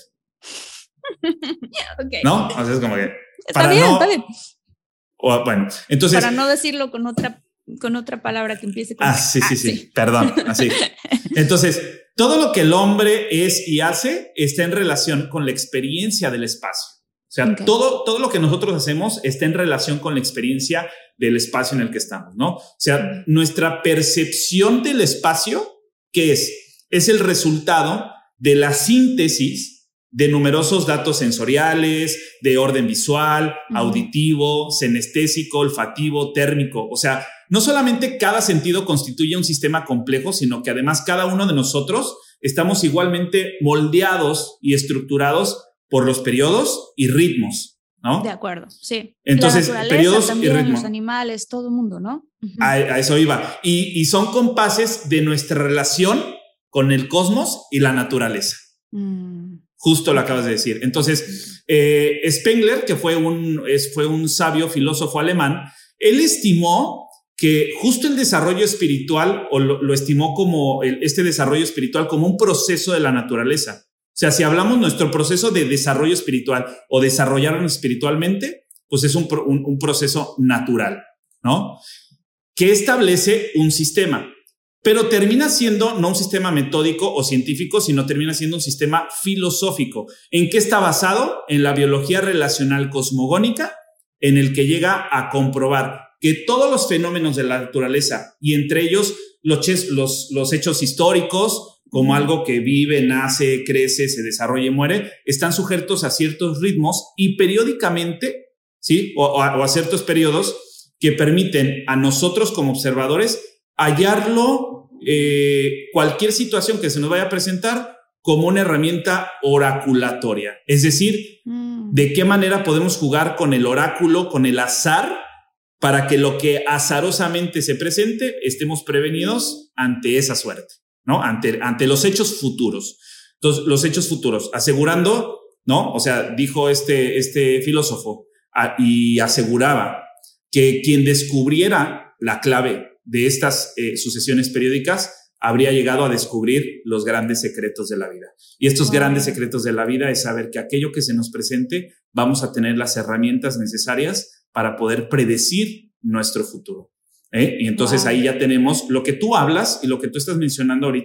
Okay. ¿No? O sea, es como que... Está para bien, no, está bien. O, bueno, entonces... Para no decirlo con otra, con otra palabra que empiece con... Ah, sí, sí, ah, sí, sí. Perdón, así. Entonces, todo lo que el hombre es y hace está en relación con la experiencia del espacio. O sea, okay. todo, todo lo que nosotros hacemos está en relación con la experiencia del espacio en el que estamos, ¿no? O sea, nuestra percepción del espacio, ¿qué es? Es el resultado de la síntesis de numerosos datos sensoriales, de orden visual, uh-huh. auditivo, senestésico, olfativo, térmico. O sea, no solamente cada sentido constituye un sistema complejo, sino que además cada uno de nosotros estamos igualmente moldeados y estructurados por los periodos y ritmos, ¿no? De acuerdo, sí. Entonces, periodos también, y ritmos. Los animales, todo el mundo, ¿no? Uh-huh. A, a eso iba. Y, y son compases de nuestra relación con el cosmos y la naturaleza. Mm. Justo lo acabas de decir. Entonces, eh, Spengler, que fue un, es, fue un sabio filósofo alemán, él estimó que justo el desarrollo espiritual, o lo, lo estimó como el, este desarrollo espiritual como un proceso de la naturaleza. O sea, si hablamos nuestro proceso de desarrollo espiritual o desarrollarnos espiritualmente, pues es un, un, un proceso natural, ¿no? Que establece un sistema, pero termina siendo no un sistema metódico o científico, sino termina siendo un sistema filosófico. ¿En qué está basado? En la biología relacional cosmogónica, en el que llega a comprobar que todos los fenómenos de la naturaleza, y entre ellos los, los, los hechos históricos, como algo que vive, nace, crece, se desarrolla y muere, están sujetos a ciertos ritmos y periódicamente, ¿sí? O, o, a, o a ciertos periodos que permiten a nosotros como observadores hallarlo, eh, cualquier situación que se nos vaya a presentar como una herramienta oraculatoria. Es decir, mm. de qué manera podemos jugar con el oráculo, con el azar, para que lo que azarosamente se presente estemos prevenidos ante esa suerte, ¿no? Ante, ante los hechos futuros. Entonces, los hechos futuros, asegurando, ¿no? O sea, dijo este, este filósofo a, y aseguraba que quien descubriera la clave de estas eh, sucesiones periódicas habría llegado a descubrir los grandes secretos de la vida. Y estos wow. grandes secretos de la vida es saber que aquello que se nos presente vamos a tener las herramientas necesarias para poder predecir nuestro futuro. ¿Eh? Y entonces wow. ahí ya tenemos lo que tú hablas y lo que tú estás mencionando ahorita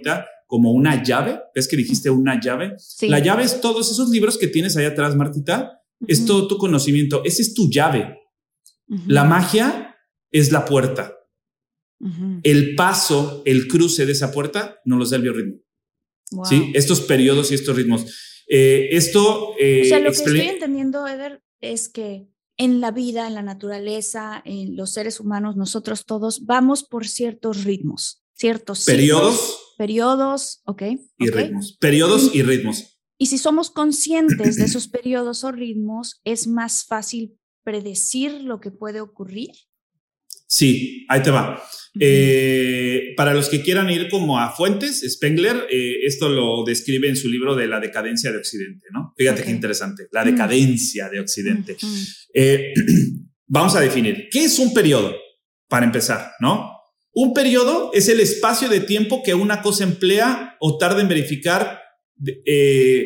como una llave. ¿Ves que dijiste una llave? Sí. La llave es todos esos libros que tienes allá atrás, Martita. Uh-huh. Es todo tu conocimiento. Esa es tu llave. Uh-huh. La magia es la puerta. Uh-huh. El paso, el cruce de esa puerta nos los da el biorritmo. Wow. ¿Sí? Estos periodos y estos ritmos. Eh, esto... Eh, o sea, lo que expl- estoy entendiendo, Eder, es que en la vida, en la naturaleza, en los seres humanos, nosotros todos vamos por ciertos ritmos, ciertos periodos, ciclos, periodos, ok. Y okay. ritmos. Periodos y, y ritmos. Y si somos conscientes de esos periodos o ritmos, ¿es más fácil predecir lo que puede ocurrir? Sí, ahí te va. Uh-huh. Eh, para los que quieran ir como a fuentes, Spengler, eh, esto lo describe en su libro de La decadencia de Occidente, ¿no? Fíjate okay. qué interesante, la decadencia uh-huh. de Occidente. Uh-huh. Eh, vamos a definir, ¿qué es un periodo? Para empezar, ¿no? Un periodo es el espacio de tiempo que una cosa emplea o tarda en verificar eh,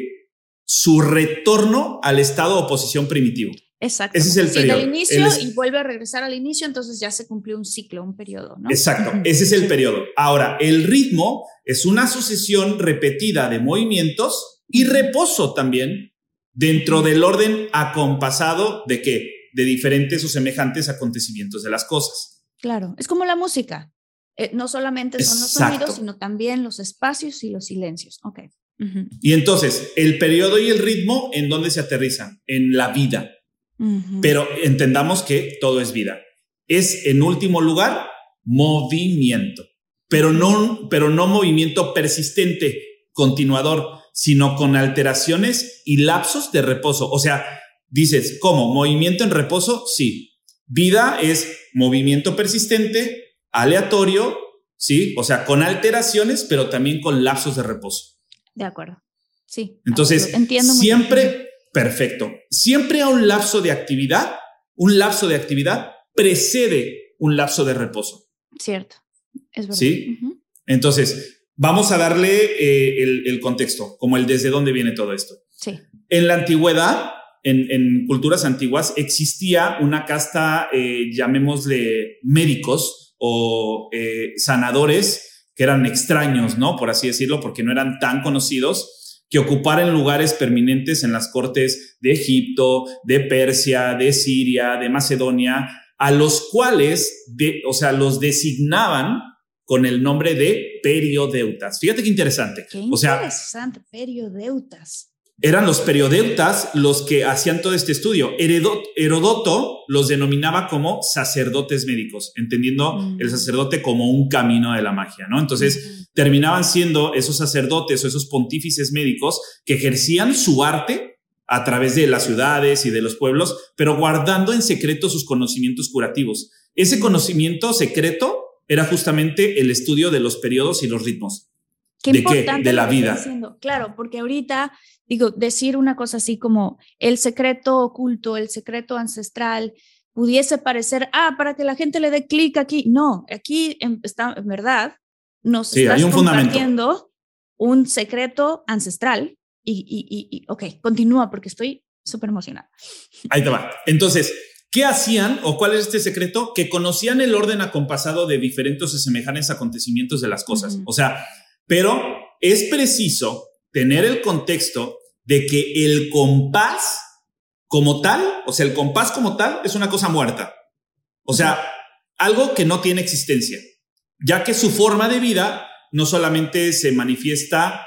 su retorno al estado o posición primitivo. Exacto. Ese es el sí, periodo. Del inicio es... y vuelve a regresar al inicio, entonces ya se cumplió un ciclo, un periodo, ¿no? Exacto, ese es el periodo. Ahora, el ritmo es una sucesión repetida de movimientos y reposo también dentro del orden acompasado de qué? De diferentes o semejantes acontecimientos de las cosas. Claro, es como la música. Eh, no solamente son los Exacto. sonidos, sino también los espacios y los silencios. Ok. Uh-huh. Y entonces, el periodo y el ritmo, ¿en dónde se aterrizan? En la vida. Uh-huh. Pero entendamos que todo es vida. Es, en último lugar, movimiento. Pero no, pero no movimiento persistente, continuador, sino con alteraciones y lapsos de reposo. O sea, dices, ¿cómo? ¿Movimiento en reposo? Sí. Vida es movimiento persistente, aleatorio, ¿sí? O sea, con alteraciones, pero también con lapsos de reposo. De acuerdo. Sí. Entonces, entiendo muy siempre... bien. Perfecto. Siempre a un lapso de actividad, un lapso de actividad precede un lapso de reposo. Cierto, es verdad. ¿Sí? Uh-huh. Entonces, vamos a darle eh, el, el contexto, como el desde dónde viene todo esto. Sí. En la antigüedad, en, en culturas antiguas, existía una casta, eh, llamémosle médicos o eh, sanadores, que eran extraños, ¿no? Por así decirlo, porque no eran tan conocidos, que ocuparan lugares permanentes en las cortes de Egipto, de Persia, de Siria, de Macedonia, a los cuales, de, o sea, los designaban con el nombre de periodeutas. Fíjate qué interesante. Qué o sea, interesante, periodeutas. Eran los periodeutas los que hacían todo este estudio. Herodot, Herodoto los denominaba como sacerdotes médicos, entendiendo mm. el sacerdote como un camino de la magia, ¿no? Entonces, mm. terminaban siendo esos sacerdotes o esos pontífices médicos que ejercían su arte a través de las ciudades y de los pueblos, pero guardando en secreto sus conocimientos curativos. Ese conocimiento secreto era justamente el estudio de los periodos y los ritmos. Qué ¿De importante qué? De la vida. Claro, porque ahorita, digo, decir una cosa así como el secreto oculto, el secreto ancestral, pudiese parecer, ah, para que la gente le dé clic aquí. No, aquí en, está, en verdad nos sí, estás hay un compartiendo fundamento. Un secreto ancestral y, y, y, y ok, continúa porque estoy súper emocionada. Ahí te va. Entonces, ¿qué hacían o cuál es este secreto? Que conocían el orden acompasado de diferentes y semejantes acontecimientos de las cosas. Uh-huh. O sea, pero es preciso tener el contexto de que el compás como tal, o sea, el compás como tal es una cosa muerta. O sea, algo que no tiene existencia, ya que su forma de vida no solamente se manifiesta,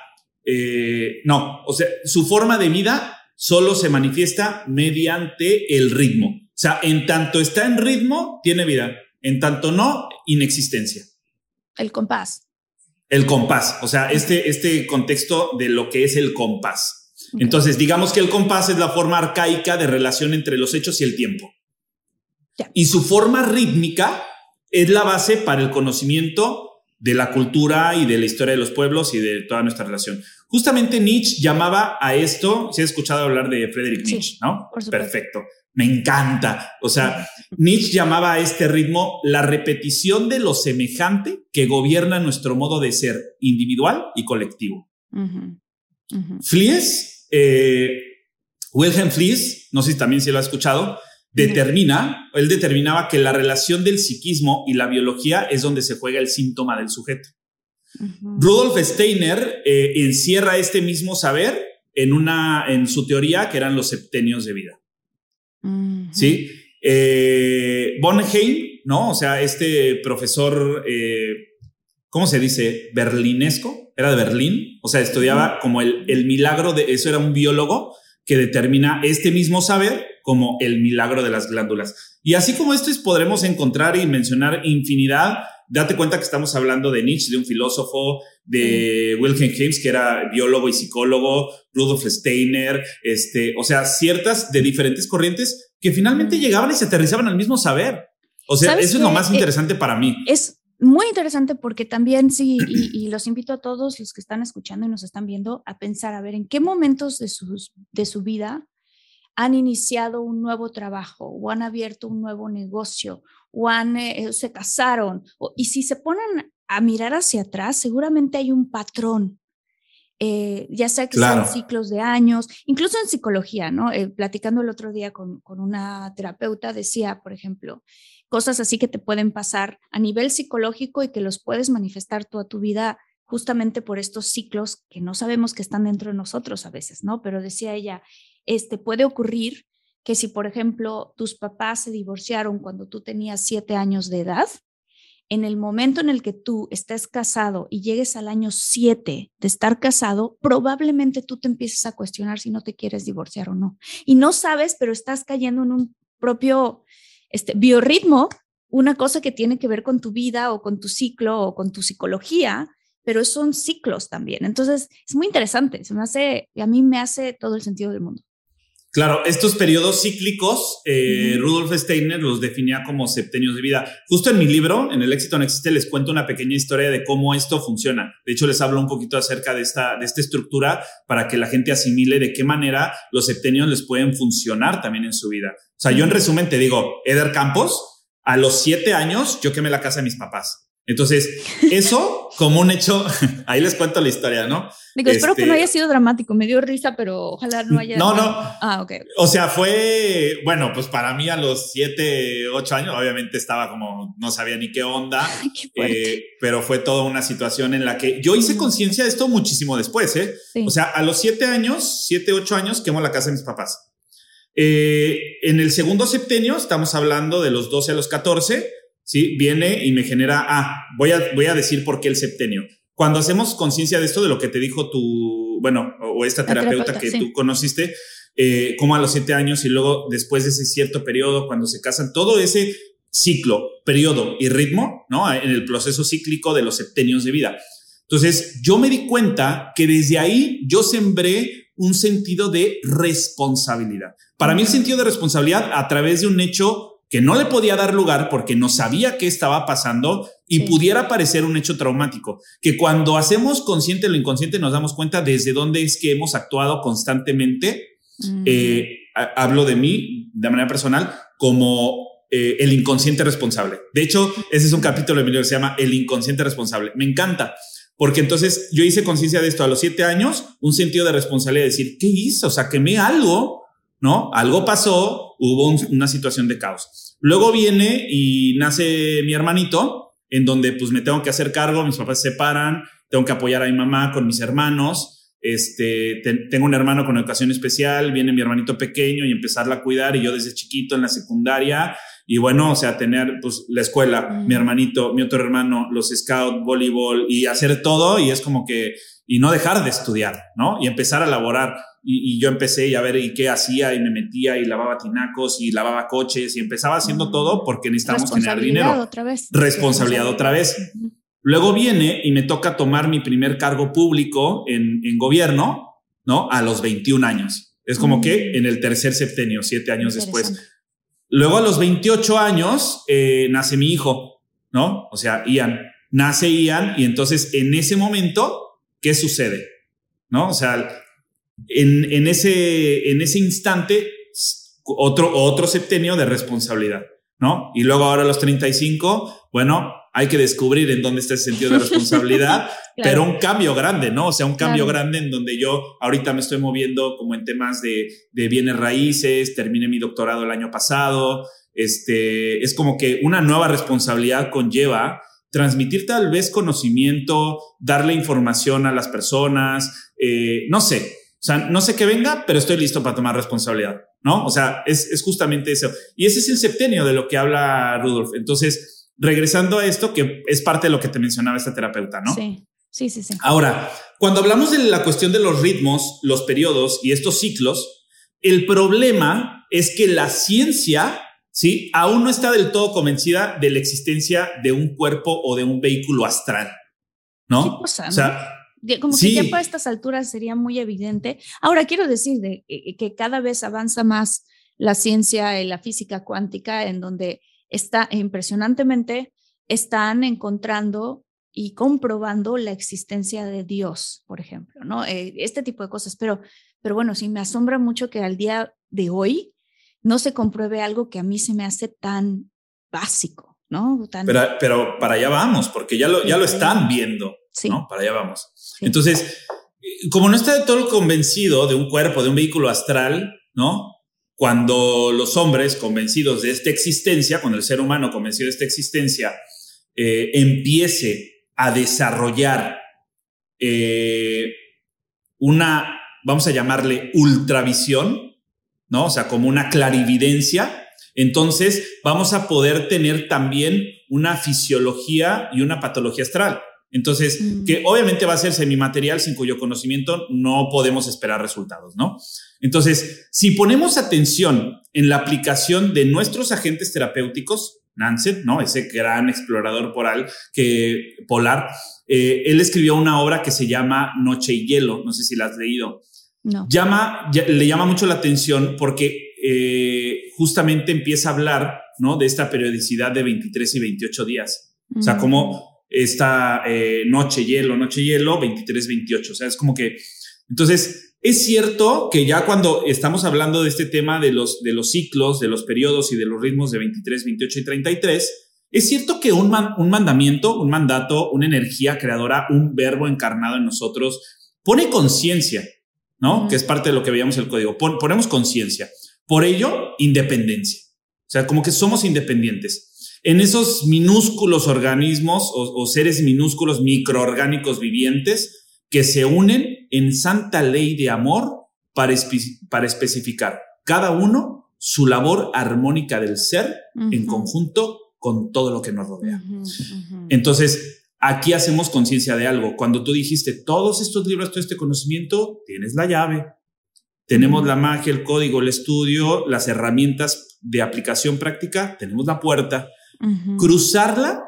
eh, no, o sea, su forma de vida solo se manifiesta mediante el ritmo. O sea, en tanto está en ritmo, tiene vida. En tanto no, inexistencia. El compás. El compás, o sea, este, este contexto de lo que es el compás. Okay. Entonces, digamos que el compás es la forma arcaica de relación entre los hechos y el tiempo. Yeah. Y su forma rítmica es la base para el conocimiento de la cultura y de la historia de los pueblos y de toda nuestra relación. Justamente Nietzsche llamaba a esto, si has escuchado hablar de Friedrich Nietzsche, sí, ¿no? Por supuesto. Perfecto. Me encanta. O sea, Nietzsche llamaba a este ritmo la repetición de lo semejante que gobierna nuestro modo de ser individual y colectivo. Uh-huh. Uh-huh. Fliess, eh, Wilhelm Fliess, no sé si también se lo ha escuchado, determina, uh-huh. él determinaba que la relación del psiquismo y la biología es donde se juega el síntoma del sujeto. Uh-huh. Rudolf Steiner eh, encierra este mismo saber en, una, en su teoría que eran los septenios de vida. Uh-huh. ¿Sí? Eh, Bonnheim, ¿no? O sea, este profesor, eh, ¿cómo se dice? Berlinesco, era de Berlín, o sea, estudiaba uh-huh. como el, el milagro de, eso era un biólogo que determina este mismo saber como el milagro de las glándulas. Y así como estos podremos encontrar y mencionar infinidad. Date cuenta que estamos hablando de Nietzsche, de un filósofo, de uh-huh. Wilhelm James, que era biólogo y psicólogo, Rudolf Steiner, este, o sea, ciertas de diferentes corrientes que finalmente uh-huh. llegaban y se aterrizaban al mismo saber. O sea, eso es lo más interesante eh, para mí. Es muy interesante porque también sí, y, y los invito a todos los que están escuchando y nos están viendo a pensar, a ver, en qué momentos de, sus, de su vida han iniciado un nuevo trabajo o han abierto un nuevo negocio o han, eh, se casaron. O, y si se ponen a mirar hacia atrás, seguramente hay un patrón, eh, ya sea que claro. sean ciclos de años, incluso en psicología, ¿no? Eh, platicando el otro día con, con una terapeuta, decía, por ejemplo, cosas así que te pueden pasar a nivel psicológico y que los puedes manifestar toda tu vida justamente por estos ciclos que no sabemos que están dentro de nosotros a veces, ¿no? Pero decía ella, este, puede ocurrir que si, por ejemplo, tus papás se divorciaron cuando tú tenías siete años de edad, en el momento en el que tú estés casado y llegues al año siete de estar casado, probablemente tú te empieces a cuestionar si no te quieres divorciar o no. Y no sabes, pero estás cayendo en un propio este, biorritmo, una cosa que tiene que ver con tu vida o con tu ciclo o con tu psicología, pero son ciclos también. Entonces, es muy interesante. Se me hace, a mí me hace todo el sentido del mundo. Claro, estos periodos cíclicos, eh, uh-huh. Rudolf Steiner los definía como septenios de vida. Justo en mi libro, en El éxito no existe, les cuento una pequeña historia de cómo esto funciona. De hecho, les hablo un poquito acerca de esta, de esta estructura para que la gente asimile de qué manera los septenios les pueden funcionar también en su vida. O sea, yo en resumen te digo, Eder Campos, a los siete años yo quemé la casa de mis papás. Entonces, eso como un hecho, ahí les cuento la historia, ¿no? Digo, espero este, que no haya sido dramático, me dio risa, pero ojalá no haya... No, no. Ah, ok. O sea, fue, bueno, pues para mí a los siete, ocho años, obviamente estaba como, no sabía ni qué onda, Ay, qué fuerte. eh, pero fue toda una situación en la que yo hice conciencia de esto muchísimo después, ¿eh? Sí. O sea, a los siete años, siete, ocho años, quemo la casa de mis papás. Eh, en el segundo septenio, estamos hablando de los doce a los catorce, ¿sí? Viene y me genera, ah, voy a, voy a decir por qué el septenio. Cuando hacemos conciencia de esto, de lo que te dijo tu, bueno, o esta terapeuta, terapeuta que sí. tú conociste, eh, como a los siete años y luego después de ese cierto periodo, cuando se casan, todo ese ciclo, periodo y ritmo, ¿no? En el proceso cíclico de los septenios de vida. Entonces, yo me di cuenta que desde ahí yo sembré un sentido de responsabilidad. Para mí el sentido de responsabilidad a través de un hecho que no le podía dar lugar porque no sabía qué estaba pasando y sí. pudiera parecer un hecho traumático, que cuando hacemos consciente lo inconsciente nos damos cuenta desde dónde es que hemos actuado constantemente. Mm. Eh, hablo de mí de manera personal como eh, el inconsciente responsable. De hecho, ese es un capítulo de mi libro que se llama El inconsciente responsable. Me encanta porque entonces yo hice conciencia de esto a los siete años, un sentido de responsabilidad de decir, ¿qué hice? O sea, quemé algo, ¿no? Algo pasó, hubo un, una situación de caos. Luego viene y nace mi hermanito, en donde pues me tengo que hacer cargo, mis papás se separan, tengo que apoyar a mi mamá con mis hermanos, este, te, tengo un hermano con educación especial, viene mi hermanito pequeño y empezarla a cuidar, y yo desde chiquito en la secundaria, y bueno, o sea, tener pues la escuela, mm. mi hermanito, mi otro hermano, los scouts, voleibol, y hacer todo, y es como que, y no dejar de estudiar, ¿no? Y empezar a laborar. Y, y yo empecé a ver y qué hacía y me metía y lavaba tinacos y lavaba coches y empezaba haciendo mm. todo porque necesitábamos generar dinero. Otra vez. Responsabilidad otra vez. Uh-huh. Luego viene y me toca tomar mi primer cargo público en, en gobierno, ¿no? A los veintiún años. Es como mm. que en el tercer septenio, siete años después. Luego a los veintiocho años eh, nace mi hijo, ¿no? O sea, Ian. Nace Ian y entonces en ese momento, ¿qué sucede? ¿No? O sea... En, en, ese, en ese instante, otro, otro septenio de responsabilidad, ¿no? Y luego ahora a los treinta y cinco, bueno, hay que descubrir en dónde está ese sentido de responsabilidad, claro. pero un cambio grande, ¿no? O sea, un cambio claro. grande en donde yo ahorita me estoy moviendo como en temas de, de bienes raíces, terminé mi doctorado el año pasado, este, es como que una nueva responsabilidad conlleva transmitir tal vez conocimiento, darle información a las personas, eh, no sé, o sea, no sé qué venga, pero estoy listo para tomar responsabilidad, ¿no? O sea, es, es justamente eso. Y ese es el septenio de lo que habla Rudolf. Entonces, regresando a esto, que es parte de lo que te mencionaba esta terapeuta, ¿no? Sí, sí, sí, sí. Ahora, cuando hablamos de la cuestión de los ritmos, los periodos y estos ciclos, el problema es que la ciencia, ¿sí?, aún no está del todo convencida de la existencia de un cuerpo o de un vehículo astral, ¿no? ¿Qué cosa, no? O sea, como sí. que ya para estas alturas sería muy evidente. Ahora, quiero decir de, que, que cada vez avanza más la ciencia y la física cuántica, en donde está impresionantemente, están encontrando y comprobando la existencia de Dios, por ejemplo, ¿no? Eh, este tipo de cosas. Pero, pero bueno, sí me asombra mucho que al día de hoy no se compruebe algo que a mí se me hace tan básico, ¿no? Tan... Pero, pero para allá vamos, porque ya lo, ya lo están viendo, sí. ¿no? Para allá vamos. Sí. Entonces, como no está de todo convencido de un cuerpo, de un vehículo astral, ¿no? Cuando los hombres convencidos de esta existencia, cuando el ser humano convencido de esta existencia eh, empiece a desarrollar eh, una, vamos a llamarle ultravisión, ¿no? O sea, como una clarividencia, entonces vamos a poder tener también una fisiología y una patología astral. Entonces, mm. que obviamente va a ser semimaterial, sin cuyo conocimiento no podemos esperar resultados, ¿no? Entonces, si ponemos atención en la aplicación de nuestros agentes terapéuticos, Nansen, ¿no? Ese gran explorador polar, que, polar eh, él escribió una obra que se llama Noche y Hielo, no sé si la has leído. No. Llama, le llama mucho la atención porque eh, justamente empieza a hablar, ¿no?, de esta periodicidad de veintitrés y veintiocho días. Mm. O sea, como esta eh, noche, hielo, noche, hielo, veintitrés, veintiocho. O sea, es como que... Entonces, es cierto que ya cuando estamos hablando de este tema de los, de los ciclos, de los periodos y de los ritmos de veintitrés, veintiocho y treinta y tres, es cierto que un, man, un mandamiento, un mandato, una energía creadora, un verbo encarnado en nosotros, pone conciencia, ¿no? Uh-huh. Que es parte de lo que veíamos en el código. Pon, ponemos conciencia. Por ello, independencia. O sea, como que somos independientes. En esos minúsculos organismos o, o seres minúsculos microorgánicos vivientes que se unen en santa ley de amor para, espe- para especificar cada uno su labor armónica del ser uh-huh. en conjunto con todo lo que nos rodea. Uh-huh, uh-huh. Entonces, aquí hacemos conciencia de algo. Cuando tú dijiste todos estos libros, todo este conocimiento, tienes la llave. Tenemos uh-huh. la magia, el código, el estudio, las herramientas de aplicación práctica, tenemos la puerta. Uh-huh. Cruzarla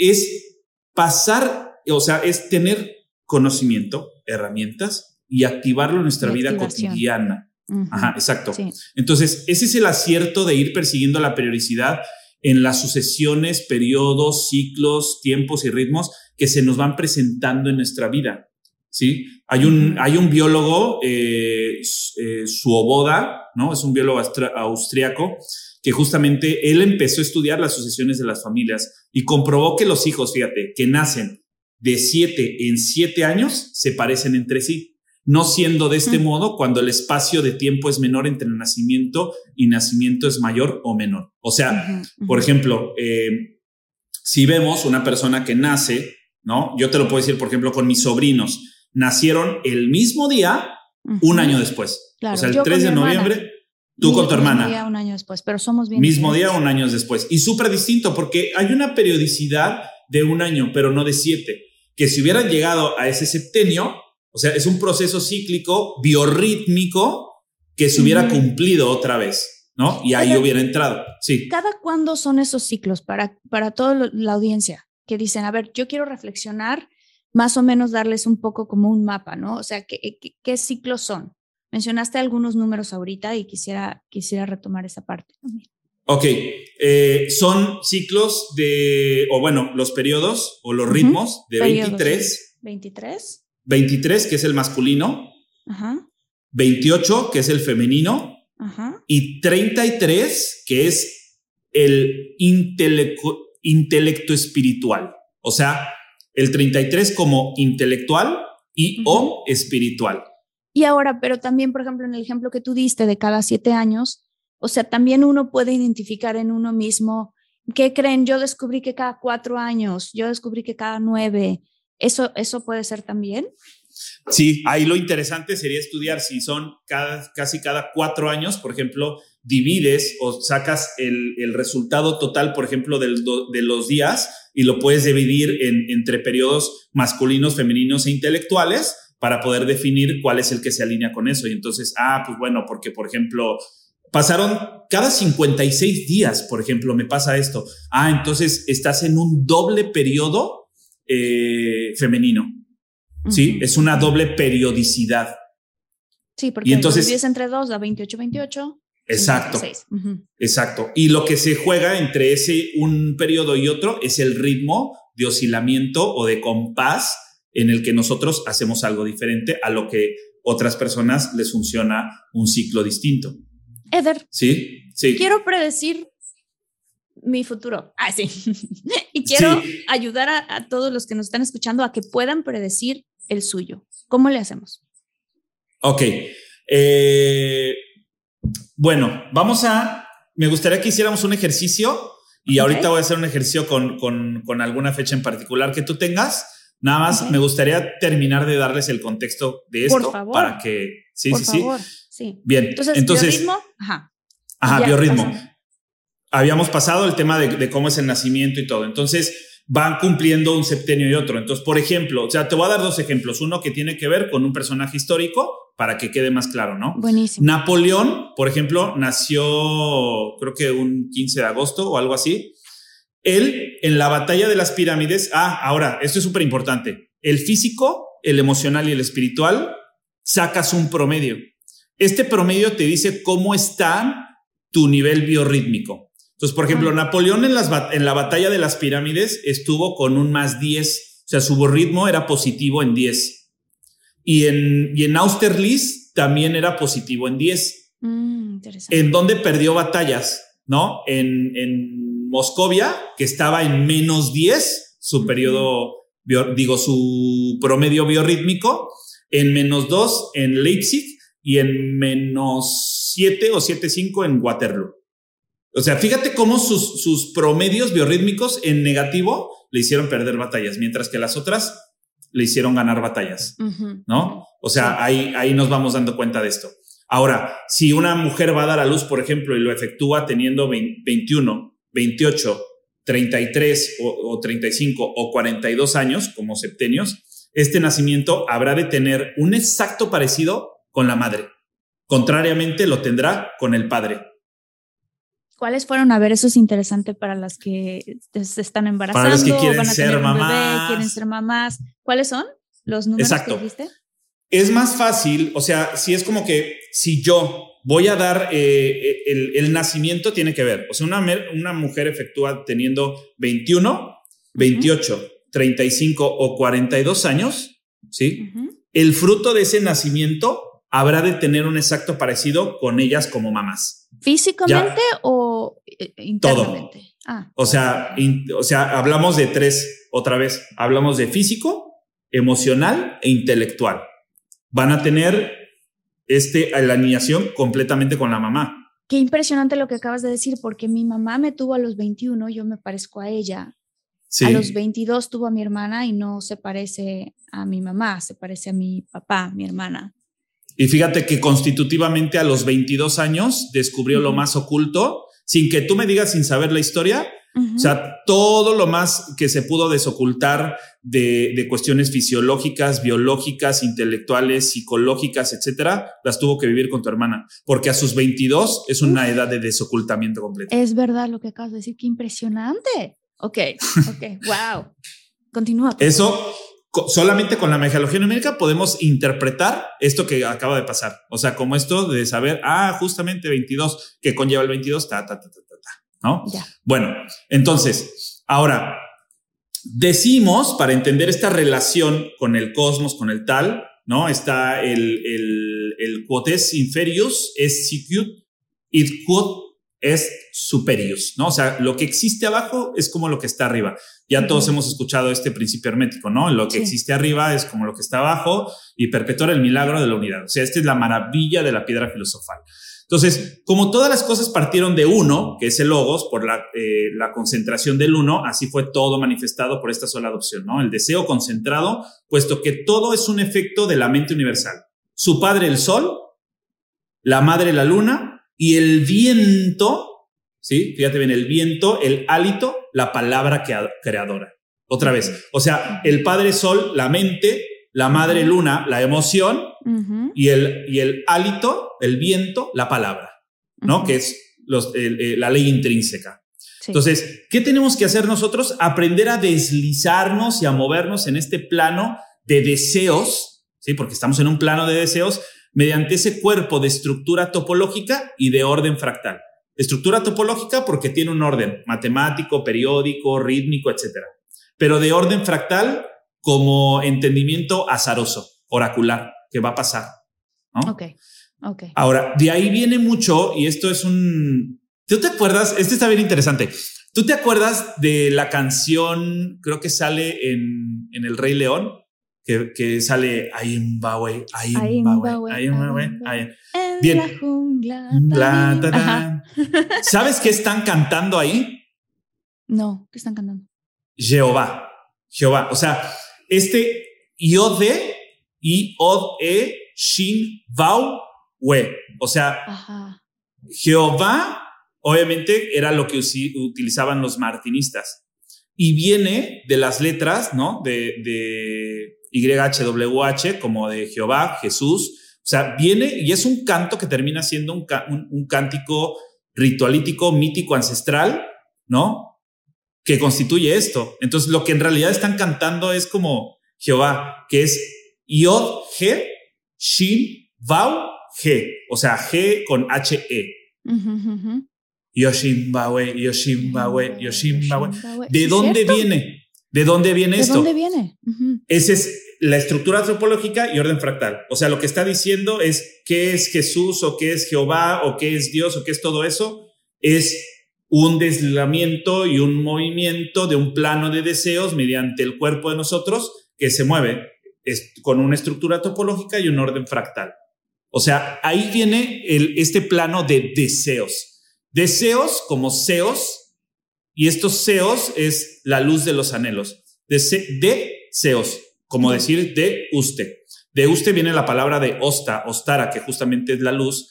es pasar, o sea, es tener conocimiento, herramientas y activarlo en nuestra y vida activación. Cotidiana. Uh-huh. Ajá, exacto. Sí. Entonces, ese es el acierto de ir persiguiendo la periodicidad en las sucesiones, periodos, ciclos, tiempos y ritmos que se nos van presentando en nuestra vida. ¿Sí? Hay un, uh-huh. hay un biólogo, eh, eh, Swoboda, ¿no? Es un biólogo austra- austriaco que justamente él empezó a estudiar las sucesiones de las familias y comprobó que los hijos, fíjate, que nacen de siete en siete años se parecen entre sí, no siendo de este uh-huh. modo cuando el espacio de tiempo es menor entre el nacimiento y nacimiento es mayor o menor. O sea, uh-huh. Uh-huh. por ejemplo, eh, si vemos una persona que nace, ¿no? Yo te lo puedo decir, por ejemplo, con mis sobrinos, nacieron el mismo día, uh-huh. un año después. Claro, o sea, el tres de noviembre... Tú Mi, con tu hermana. Mismo día, un año después, pero somos bien Mismo diferentes. día, un año después. Y súper distinto, porque hay una periodicidad de un año, pero no de siete. Que si hubieran llegado a ese septenio, o sea, es un proceso cíclico, biorrítmico, que se hubiera uh-huh. cumplido otra vez, ¿no? Y ahí Oye, hubiera entrado. Sí. ¿Cada cuándo son esos ciclos para, para toda la audiencia? Que dicen, a ver, yo quiero reflexionar, más o menos darles un poco como un mapa, ¿no? O sea, ¿qué, qué, qué ciclos son? Mencionaste algunos números ahorita y quisiera, quisiera retomar esa parte también. Ok, eh, son ciclos de, o bueno, los periodos o los ritmos uh-huh. de periodos, veintitrés. ¿veintitrés? veintitrés, que es el masculino. Ajá. veintiocho, que es el femenino. Ajá. Y treinta y tres, que es el intelecto, intelecto espiritual. O sea, el treinta y tres como intelectual y uh-huh. o espiritual. Y ahora, pero también, por ejemplo, en el ejemplo que tú diste de cada siete años, o sea, también uno puede identificar en uno mismo ¿qué creen? Yo descubrí que cada cuatro años, yo descubrí que cada nueve, ¿eso, eso puede ser también? Sí, ahí lo interesante sería estudiar si son cada, casi cada cuatro años, por ejemplo, divides o sacas el, el resultado total, por ejemplo, del do, de los días y lo puedes dividir en, entre periodos masculinos, femeninos e intelectuales para poder definir cuál es el que se alinea con eso. Y entonces, ah, pues bueno, porque, por ejemplo, pasaron cada cincuenta y seis días, por ejemplo, me pasa esto. Ah, entonces estás en un doble periodo eh, femenino. Sí, uh-huh. Es una doble periodicidad. Sí, porque y entonces diez entre dos da veintiocho, veintiocho. Exacto, uh-huh. Exacto. Y lo que se juega entre ese un periodo y otro es el ritmo de oscilamiento o de compás en el que nosotros hacemos algo diferente a lo que otras personas les funciona un ciclo distinto. Eder, sí, sí. Quiero predecir mi futuro. Ah, sí. Y quiero sí. ayudar a, a todos los que nos están escuchando a que puedan predecir el suyo. ¿Cómo le hacemos? Ok. Eh, bueno, vamos a... Me gustaría que hiciéramos un ejercicio y okay. ahorita voy a hacer un ejercicio con, con, con alguna fecha en particular que tú tengas. Nada más okay. me gustaría terminar de darles el contexto de esto. Por favor. Para que... Sí, Por sí, favor. sí. Sí. Bien. Entonces, Entonces biorritmo. Ajá. Ajá, ya, biorritmo. Pasa. Habíamos pasado el tema de, de cómo es el nacimiento y todo. Entonces van cumpliendo un septenio y otro. Entonces, por ejemplo, o sea, te voy a dar dos ejemplos. Uno que tiene que ver con un personaje histórico para que quede más claro, ¿no? Buenísimo. Napoleón, por ejemplo, nació creo que un quince de agosto o algo así. Él en la batalla de las pirámides. Ah, ahora, esto es súper importante. El físico, el emocional y el espiritual, sacas un promedio. Este promedio te dice cómo está tu nivel biorrítmico. Entonces, por ejemplo, ah. Napoleón en, las, en la batalla de las pirámides estuvo con un más diez, o sea, su ritmo era positivo en diez. Y en, y en Austerlitz también era positivo en diez. Mm, interesante. ¿En dónde perdió batallas? ¿No? En, en Moscovia, que estaba en menos diez, su periodo, uh-huh. bio, digo, su promedio biorrítmico, en menos dos en Leipzig y en menos siete o siete punto cinco en Waterloo. O sea, fíjate cómo sus, sus promedios biorrítmicos en negativo le hicieron perder batallas, mientras que las otras le hicieron ganar batallas, uh-huh. ¿no? O sea, sí. ahí, ahí nos vamos dando cuenta de esto. Ahora, si una mujer va a dar a luz, por ejemplo, y lo efectúa teniendo veintiuno, veintiocho, treinta y tres o, o treinta y cinco o cuarenta y dos años como septenios, este nacimiento habrá de tener un exacto parecido con la madre. Contrariamente, lo tendrá con el padre. ¿Cuáles fueron? A ver, eso es interesante para las que se están embarazando. Para las que quieren van a ser mamás. Bebé, quieren ser mamás. ¿Cuáles son los números Exacto. que dijiste? Es más fácil, o sea, si es como que si yo voy a dar eh, el, el nacimiento tiene que ver. O sea, una, una mujer efectúa teniendo veintiuno, veintiocho, uh-huh. treinta y cinco o cuarenta y dos años, ¿sí? Uh-huh. El fruto de ese nacimiento habrá de tener un exacto parecido con ellas como mamás. ¿Físicamente ¿Ya? o internamente? Todo. Ah. O sea, in, o sea, hablamos de tres, otra vez, hablamos de físico, emocional e intelectual. Van a tener este, la alineación completamente con la mamá. Qué impresionante lo que acabas de decir, porque mi mamá me tuvo a los veintiuno, yo me parezco a ella. Sí. A los veintidós tuvo a mi hermana y no se parece a mi mamá, se parece a mi papá, mi hermana. Y fíjate que constitutivamente a los veintidós años descubrió uh-huh. lo más oculto, sin que tú me digas, sin saber la historia. Uh-huh. O sea, todo lo más que se pudo desocultar de, de cuestiones fisiológicas, biológicas, intelectuales, psicológicas, etcétera, las tuvo que vivir con tu hermana, porque a sus veintidós es una uh-huh. edad de desocultamiento completo. Es verdad lo que acabas de decir, qué impresionante. Ok, ok, wow. Continúa. Eso... Solamente con la megalogía numérica podemos interpretar esto que acaba de pasar. O sea, como esto de saber, ah, justamente veintidós, que conlleva el veintidós, ta, ta, ta, ta, ta, ¿no? Ya. Bueno, entonces, ahora, decimos, para entender esta relación con el cosmos, con el tal, ¿no? Está el, el, el quotes inferius es sicut, id quod es superius, ¿no? O sea, lo que existe abajo es como lo que está arriba. Ya uh-huh. todos hemos escuchado este principio hermético, ¿no? Lo que sí. existe arriba es como lo que está abajo y perpetuar el milagro de la unidad. O sea, esta es la maravilla de la piedra filosofal. Entonces, como todas las cosas partieron de uno, que es el logos, por la, eh, la concentración del uno, así fue todo manifestado por esta sola adopción, ¿no? El deseo concentrado, puesto que todo es un efecto de la mente universal. Su padre, el sol, la madre, la luna, y el viento, ¿sí? Fíjate bien, el viento, el hálito, la palabra creadora. Otra vez, o sea, el padre sol, la mente, la madre luna, la emoción, uh-huh. y, el, y el hálito, el viento, la palabra, ¿no? Uh-huh. Que es los, el, el, la ley intrínseca. Sí. Entonces, ¿qué tenemos que hacer nosotros? Aprender a deslizarnos y a movernos en este plano de deseos, ¿sí? Porque estamos en un plano de deseos mediante ese cuerpo de estructura topológica y de orden fractal. Estructura topológica porque tiene un orden matemático, periódico, rítmico, etcétera. Pero de orden fractal como entendimiento azaroso, oracular, que va a pasar, ¿no? Ok, ok. Ahora, de ahí viene mucho, y esto es un... ¿Tú te acuerdas? Este está bien interesante. ¿Tú te acuerdas de la canción, creo que sale en, en El Rey León? Que, que sale Aimbawe, Aimbawe, Aimbawe, Aimbawe. Bien. La jungla. La, ta, ta. ¿Sabes qué están cantando ahí? No, ¿qué están cantando? Jehová, Jehová. O sea, este Iode y Od E Shin Vau We. O sea, ajá. Jehová, obviamente, era lo que utilizaban los martinistas. Y viene de las letras, ¿no? De, de Y H W H, como de Jehová, Jesús. O sea, viene y es un canto que termina siendo un, un, un cántico ritualítico, mítico, ancestral, ¿no? Que constituye esto. Entonces, lo que en realidad están cantando es como Jehová, que es Yod, G, Shin, Vau, G. O sea, G con H E. Uh-huh, uh-huh. Yoshimbawe, Yoshimbawe, Yoshimbawe. ¿De dónde viene? ¿De dónde viene esto? ¿De dónde viene? Uh-huh. Esa es la estructura antropológica y orden fractal. O sea, lo que está diciendo es qué es Jesús o qué es Jehová o qué es Dios o qué es todo eso. Es un deslizamiento y un movimiento de un plano de deseos mediante el cuerpo de nosotros que se mueve con una estructura topológica y un orden fractal. O sea, ahí viene el, este plano de deseos. Deseos como seos, y estos seos es la luz de los anhelos. Deseos, como decir de usted. De usted viene la palabra de osta, ostara, que justamente es la luz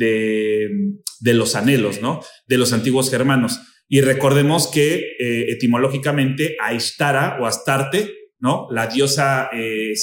de, de los anhelos, ¿no? De los antiguos germanos. Y recordemos que eh, etimológicamente Aistara o Astarte, ¿no? La diosa eh,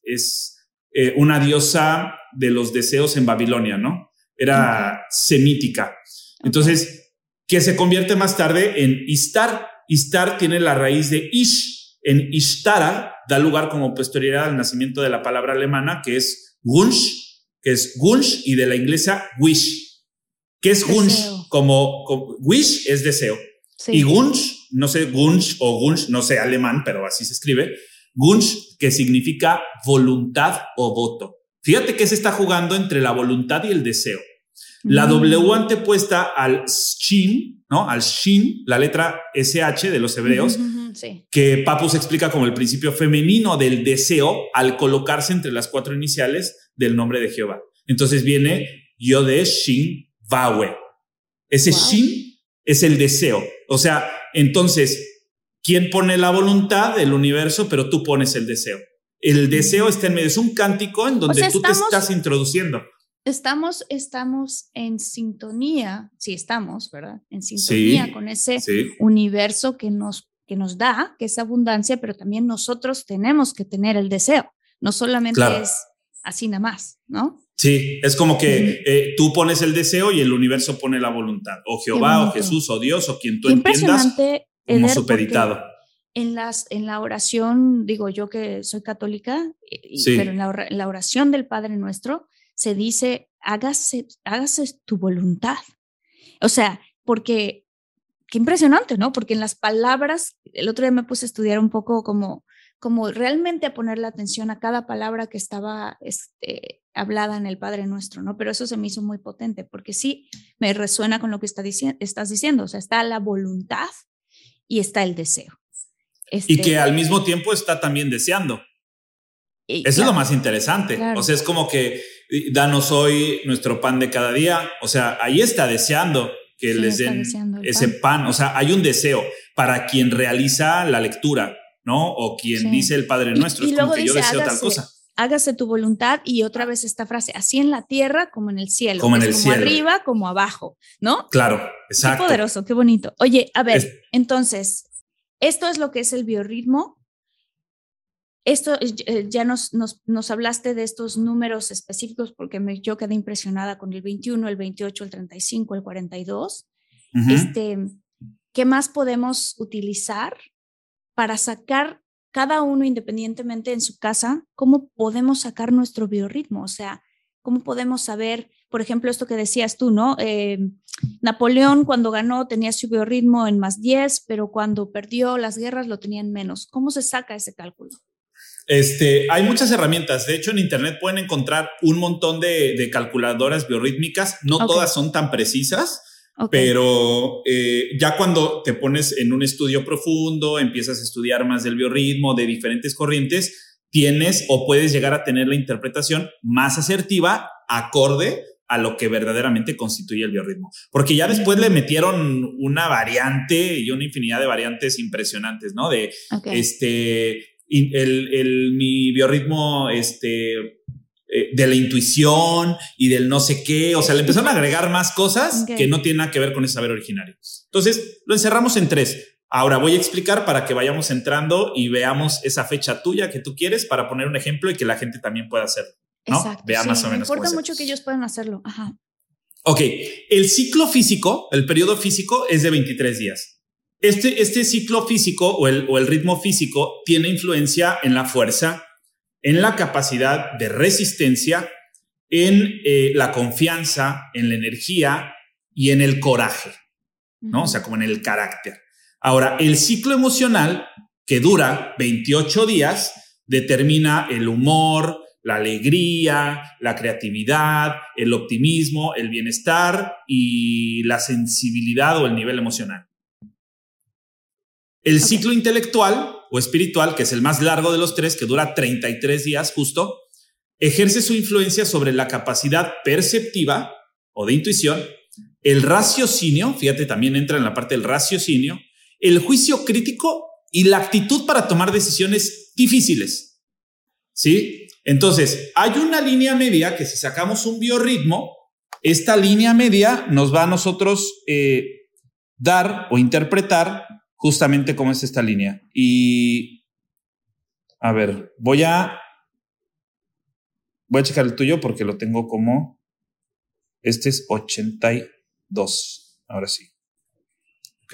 es eh, una diosa de los deseos en Babilonia, ¿no? Era okay. semítica. Entonces, okay. que se convierte más tarde en Istar. Istar tiene la raíz de Ish. En Ishtara da lugar como posterioridad al nacimiento de la palabra alemana, que es Wunsch, que es Wunsch, y de la inglesa Wish. ¿Qué es Wunsch? Como, como Wish es deseo. Sí. Y Wunsch, no sé, Wunsch o Wunsch, no sé alemán, pero así se escribe. Wunsch, que significa voluntad o voto. Fíjate que se está jugando entre la voluntad y el deseo. La mm. W antepuesta al Shin, ¿no? Al Shin, la letra S H de los hebreos, uh-huh, sí. que Papus explica como el principio femenino del deseo al colocarse entre las cuatro iniciales del nombre de Jehová. Entonces viene Yode Shin Vawe. Ese wow. Shin es el deseo. O sea, entonces, ¿quién pone la voluntad? El universo, pero tú pones el deseo. El deseo está en medio. Es un cántico en donde o sea, tú estamos, te estás introduciendo. Estamos, estamos en sintonía, sí estamos, ¿verdad? En sintonía sí, con ese sí. universo que nos, que nos da, que es abundancia, pero también nosotros tenemos que tener el deseo. No solamente claro. es así nada más, ¿no? Sí, es como que eh, tú pones el deseo y el universo pone la voluntad. O Jehová, o Jesús, o Dios, o quien tú entiendas como supeditado. En, las, en la oración, digo yo que soy católica, y, sí. pero en la, en la oración del Padre Nuestro se dice, hágase, hágase tu voluntad. O sea, porque, qué impresionante, ¿no? Porque en las palabras, el otro día me puse a estudiar un poco como, como realmente a ponerle atención a cada palabra que estaba este, hablada en el Padre Nuestro, ¿no? Pero eso se me hizo muy potente, porque sí me resuena con lo que está dici- estás diciendo. O sea, está la voluntad y está el deseo. Este, y que al mismo tiempo está también deseando. Y, Eso claro, es lo más interesante. Claro. O sea, es como que danos hoy nuestro pan de cada día. O sea, ahí está deseando que sí, les den ese pan. pan. O sea, hay un deseo para quien realiza la lectura, ¿no? O quien sí. dice el Padre Nuestro. Y, y es como que dice, yo deseo hágase, tal cosa. Hágase tu voluntad, y otra vez esta frase, así en la tierra como en el cielo. Como en el como cielo. Arriba como abajo, ¿no? Claro, exacto. Qué poderoso, qué bonito. Oye, a ver, es, entonces, esto es lo que es el biorritmo. Esto ya nos, nos, nos hablaste de estos números específicos, porque me, yo quedé impresionada con el veintiuno, el veintiocho, el treinta y cinco, el cuarenta y dos. Uh-huh. Este, ¿qué más podemos utilizar para sacar cada uno independientemente en su casa? ¿Cómo podemos sacar nuestro biorritmo? O sea, ¿cómo podemos saber, por ejemplo, esto que decías tú, ¿no? Eh, Napoleón cuando ganó tenía su biorritmo en más diez, pero cuando perdió las guerras lo tenía en menos. ¿Cómo se saca ese cálculo? Este, hay muchas herramientas. De hecho, en internet pueden encontrar un montón de, de calculadoras biorrítmicas. No okay. todas son tan precisas, okay. pero eh, ya cuando te pones en un estudio profundo, empiezas a estudiar más del biorritmo, de diferentes corrientes, tienes o puedes llegar a tener la interpretación más asertiva, acorde a lo que verdaderamente constituye el biorritmo. Porque ya después le metieron una variante y una infinidad de variantes impresionantes, ¿no? De okay. este... El, el, mi biorritmo este, eh, de la intuición y del no sé qué, o sea, le empezaron a agregar más cosas okay. que no tienen nada que ver con ese saber originario. Entonces, lo encerramos en tres. Ahora voy a explicar para que vayamos entrando y veamos esa fecha tuya que tú quieres para poner un ejemplo y que la gente también pueda hacerlo, ¿no? Exacto, Vea sí, más o menos. Me importa mucho que ellos puedan hacerlo. Ajá. Ok, el ciclo físico, el periodo físico es de veintitrés días. Este, este ciclo físico o el, o el ritmo físico tiene influencia en la fuerza, en la capacidad de resistencia, en eh, la confianza, en la energía y en el coraje, ¿no? Uh-huh. O sea, como en el carácter. Ahora, el ciclo emocional, que dura veintiocho días, determina el humor, la alegría, la creatividad, el optimismo, el bienestar y la sensibilidad o el nivel emocional. El okay. ciclo intelectual o espiritual, que es el más largo de los tres, que dura treinta y tres días justo, ejerce su influencia sobre la capacidad perceptiva o de intuición, el raciocinio, fíjate, también entra en la parte del raciocinio, el juicio crítico y la actitud para tomar decisiones difíciles. ¿Sí? Entonces, hay una línea media que si sacamos un biorritmo, esta línea media nos va a nosotros eh, dar o interpretar justamente cómo es esta línea. Y, a ver, voy a, voy a checar el tuyo porque lo tengo como, este es ochenta y dos, ahora sí. ¿Ok?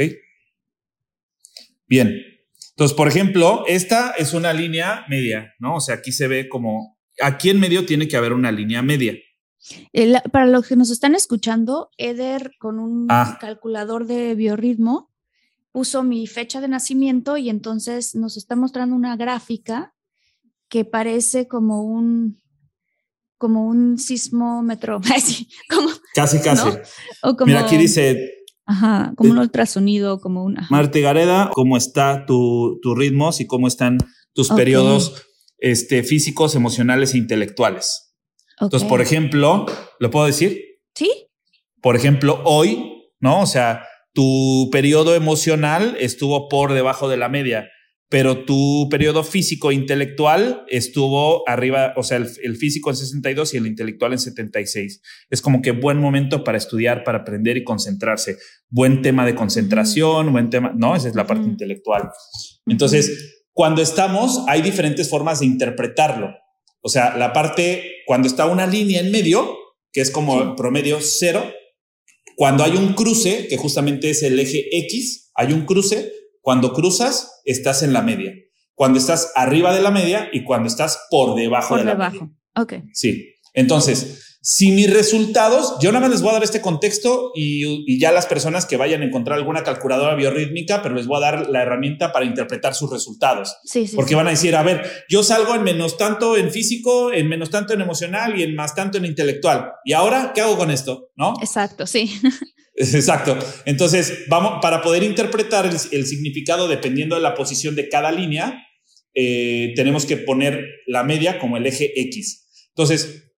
Bien. Entonces, por ejemplo, esta es una línea media, ¿no? O sea, aquí se ve como, aquí en medio tiene que haber una línea media. El, para los que nos están escuchando, Eder con un ah. calculador de biorritmo puso mi fecha de nacimiento y entonces nos está mostrando una gráfica que parece como un, como un sismómetro. como, casi, casi. ¿no? O como, mira, aquí dice... Ajá, como un ultrasonido, como un... Ajá. Marta Gareda, ¿cómo está tu, tu ritmos y cómo están tus okay. periodos este, físicos, emocionales e intelectuales? Okay. Entonces, por ejemplo, ¿lo puedo decir? Sí. Por ejemplo, hoy, ¿no? O sea, tu periodo emocional estuvo por debajo de la media, pero tu periodo físico e intelectual estuvo arriba, o sea, el, el físico en sesenta y dos y el intelectual en setenta y seis. Es como que buen momento para estudiar, para aprender y concentrarse. Buen tema de concentración, uh-huh. buen tema, ¿no? Esa es la parte uh-huh. intelectual. Entonces, uh-huh. cuando estamos, hay diferentes formas de interpretarlo. O sea, la parte, cuando está una línea en medio, que es como sí. promedio cero, cuando hay un cruce, que justamente es el eje X, hay un cruce, cuando cruzas, estás en la media. Cuando estás arriba de la media y cuando estás por debajo por de la debajo. media. Ok. Sí. Entonces, si mis resultados, yo nada más les voy a dar este contexto y, y ya las personas que vayan a encontrar alguna calculadora biorrítmica, pero les voy a dar la herramienta para interpretar sus resultados. Sí, sí. Porque sí. van a decir, a ver, yo salgo en menos tanto en físico, en menos tanto en emocional y en más tanto en intelectual. ¿Y ahora qué hago con esto? ¿No? Exacto, sí. Exacto. Entonces, vamos, para poder interpretar el, el significado dependiendo de la posición de cada línea, eh, tenemos que poner la media como el eje X. Entonces,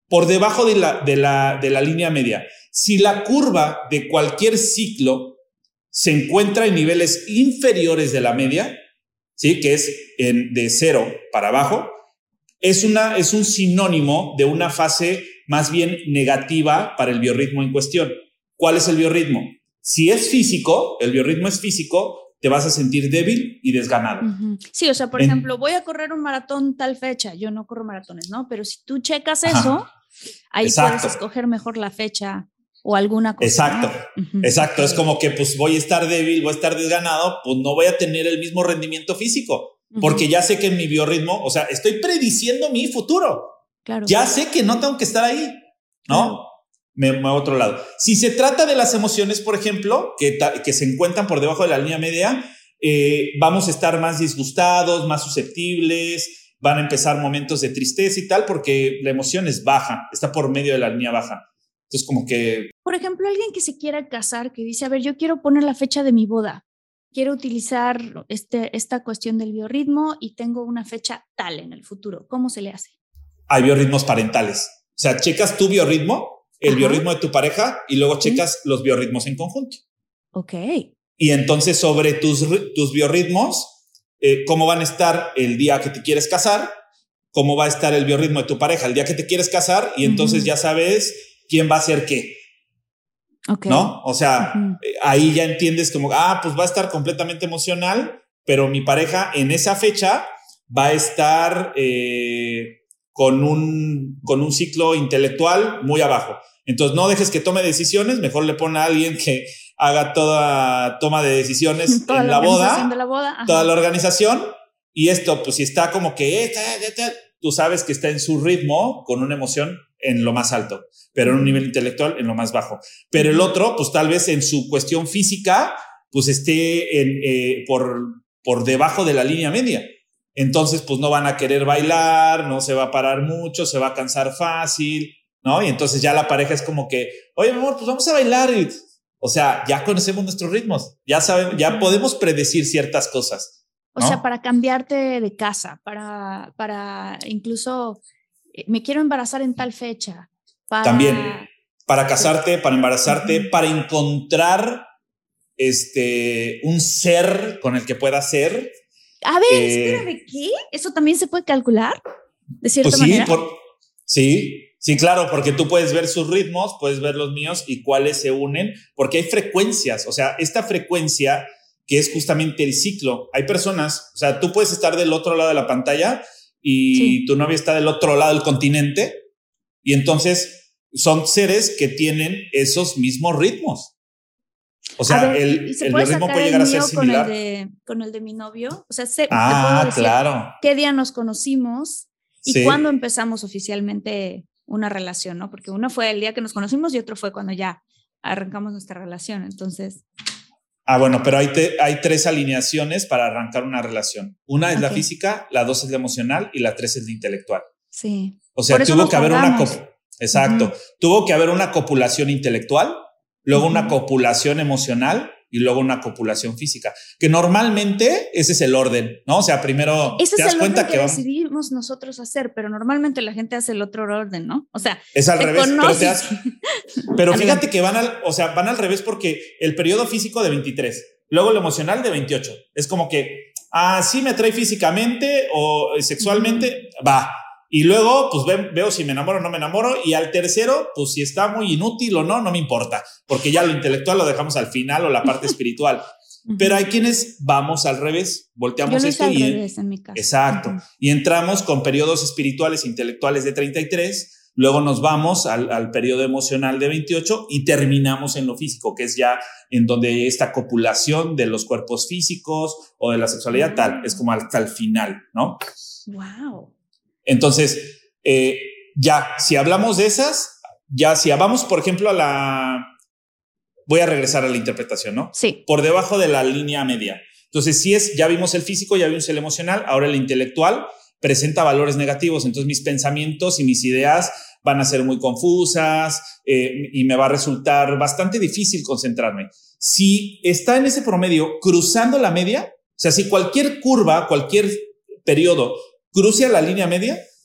por debajo de la, de la, de la línea media. Si la curva de cualquier ciclo se encuentra en niveles inferiores de la media, ¿sí? Que es en, de cero para abajo, es, una, es un sinónimo de una fase más bien negativa para el biorritmo en cuestión. ¿Cuál es el biorritmo? Si es físico, el biorritmo es físico, te vas a sentir débil y desganado. Uh-huh. Sí, o sea, por en, ejemplo, voy a correr un maratón tal fecha. Yo no corro maratones, ¿no? Pero si tú checas eso, ajá, ahí exacto, puedes escoger mejor la fecha o alguna cosa. Exacto, ¿no? uh-huh. exacto. Es como que pues voy a estar débil, voy a estar desganado, pues no voy a tener el mismo rendimiento físico, uh-huh, porque ya sé que en mi biorritmo, o sea, estoy prediciendo mi futuro. Claro. Ya sé que no tengo que estar ahí, ¿no? Claro. Me muevo a otro lado. Si se trata de las emociones, por ejemplo, que, ta, que se encuentran por debajo de la línea media, eh, vamos a estar más disgustados, más susceptibles, van a empezar momentos de tristeza y tal, porque la emoción es baja, está por medio de la línea baja. Entonces, como que... Por ejemplo, alguien que se quiera casar, que dice, a ver, yo quiero poner la fecha de mi boda, quiero utilizar este, esta cuestión del biorritmo y tengo una fecha tal en el futuro. ¿Cómo se le hace? Hay biorritmos parentales. O sea, checas tu biorritmo, el ajá, biorritmo de tu pareja y luego checas ¿sí? los biorritmos en conjunto. Ok. Y entonces sobre tus, tus biorritmos, eh, cómo van a estar el día que te quieres casar, cómo va a estar el biorritmo de tu pareja el día que te quieres casar y entonces uh-huh, ya sabes quién va a hacer qué. Okay. ¿No? O sea, uh-huh, ahí ya entiendes como, ah, pues va a estar completamente emocional, pero mi pareja en esa fecha va a estar... Eh, Con un, con un ciclo intelectual muy abajo. Entonces, no dejes que tome decisiones, mejor le pon a alguien que haga toda toma de decisiones toda en la, la boda, de la boda toda la organización. Y esto, pues si está como que, eh, eh, eh, tú sabes que está en su ritmo con una emoción en lo más alto, pero en un nivel intelectual en lo más bajo. Pero el otro, pues tal vez en su cuestión física, pues esté en, eh, por, por debajo de la línea media. Entonces, pues no van a querer bailar, no se va a parar mucho, se va a cansar fácil, ¿no? Y entonces ya la pareja es como que, oye, mi amor, pues vamos a bailar. Y, o sea, ya conocemos nuestros ritmos, ya sabemos, ya podemos predecir ciertas cosas, ¿no? O sea, para cambiarte de casa, para, para incluso, me quiero embarazar en tal fecha. Para... También, para casarte, para embarazarte, uh-huh, para encontrar este, un ser con el que puedas ser. A ver, eh, espérame, ¿qué? ¿Eso también se puede calcular? De cierta pues sí, manera. Por, sí, sí, claro, porque tú puedes ver sus ritmos, puedes ver los míos y cuáles se unen, porque hay frecuencias, o sea, esta frecuencia que es justamente el ciclo. Hay personas, o sea, tú puedes estar del otro lado de la pantalla y sí, tu novia está del otro lado del continente y entonces son seres que tienen esos mismos ritmos. O sea, ver, el, el ritmo puede llegar a ser similar. Con el de, con el de mi novio. O sea, se, ah, te puedo decir claro. qué día nos conocimos y sí, cuándo empezamos oficialmente una relación, ¿no? Porque uno fue el día que nos conocimos y otro fue cuando ya arrancamos nuestra relación. Entonces. Ah, bueno, pero hay, te, hay tres alineaciones para arrancar una relación. Una es okay, la física, la dos es la emocional y la tres es la intelectual. Sí. O sea, tuvo que haber una. Exacto. Uh-huh. Tuvo que haber una copulación intelectual. Luego uh-huh, una copulación emocional y luego una copulación física, que normalmente ese es el orden, ¿no? O sea, primero ese te es das el cuenta orden que, que decidimos nosotros hacer, pero normalmente la gente hace el otro orden, ¿no? O sea, es al revés, pero, te das, pero fíjate que van al, o sea, van al revés porque el periodo físico de veintitrés, luego el emocional de veintiocho, es como que, ah, sí me atrae físicamente o sexualmente, uh-huh, va. Y luego, pues ve, veo si me enamoro o no me enamoro. Y al tercero, pues si está muy inútil o no, no me importa. Porque ya lo intelectual lo dejamos al final o la parte espiritual. Uh-huh. Pero hay quienes vamos al revés, volteamos Yo esto al y... revés, en mi caso. Exacto. Uh-huh. Y entramos con periodos espirituales e intelectuales de treinta y tres. Luego nos vamos al, al periodo emocional de veintiocho y terminamos en lo físico, que es ya en donde esta copulación de los cuerpos físicos o de la sexualidad, wow, tal, es como hasta el final, ¿no? Wow. Entonces, eh, ya, si hablamos de esas, ya si vamos, por ejemplo, a la... Voy a regresar a la interpretación, ¿no? Sí. Por debajo de la línea media. Entonces, si es, ya vimos el físico, ya vimos el emocional, ahora el intelectual presenta valores negativos. Entonces, mis pensamientos y mis ideas van a ser muy confusas eh, y me va a resultar bastante difícil concentrarme. Si está en ese promedio cruzando la media, o sea, si cualquier curva, cualquier periodo cruce a la línea media,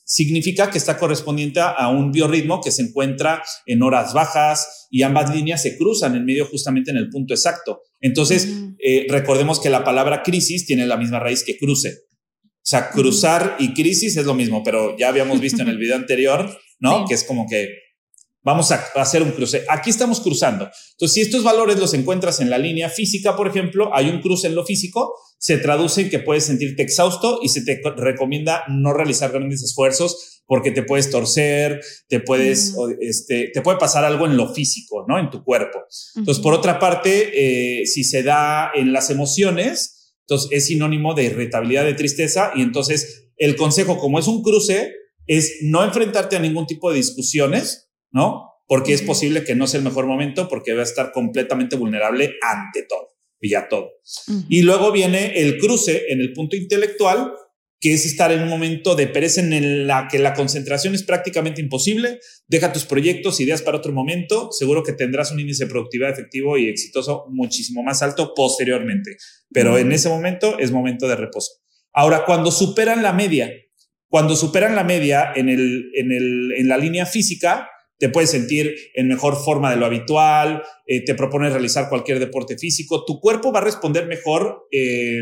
significa que está correspondiente a un biorritmo que se encuentra en horas bajas y ambas líneas se cruzan en medio justamente en el punto exacto. Entonces, uh-huh. eh, recordemos que la palabra crisis tiene la misma raíz que cruce. O sea, cruzar uh-huh. y crisis es lo mismo, pero ya habíamos visto en el video anterior, ¿no? Sí. Que es como que vamos a hacer un cruce. Aquí estamos cruzando. Entonces, si estos valores los encuentras en la línea física, por ejemplo, hay un cruce en lo físico, se traduce en que puedes sentirte exhausto y se te recomienda no realizar grandes esfuerzos porque te puedes torcer, te puedes, uh-huh. este, te puede pasar algo en lo físico, ¿no? En tu cuerpo. Entonces, uh-huh. por otra parte, eh, si se da en las emociones, entonces es sinónimo de irritabilidad, de tristeza, y entonces el consejo, como es un cruce, es no enfrentarte a ningún tipo de discusiones, ¿no? Porque uh-huh. es posible que no sea el mejor momento porque va a estar completamente vulnerable ante todo y a todo. Uh-huh. Y luego viene el cruce en el punto intelectual, que es estar en un momento de pereza en la que la concentración es prácticamente imposible. Deja tus proyectos, ideas para otro momento. Seguro que tendrás un índice de productividad efectivo y exitoso muchísimo más alto posteriormente. Pero uh-huh. en ese momento es momento de reposo. Ahora, cuando superan la media, cuando superan la media en, el, en, el, en la línea física, te puedes sentir en mejor forma de lo habitual, eh, te propones realizar cualquier deporte físico, tu cuerpo va a responder mejor eh,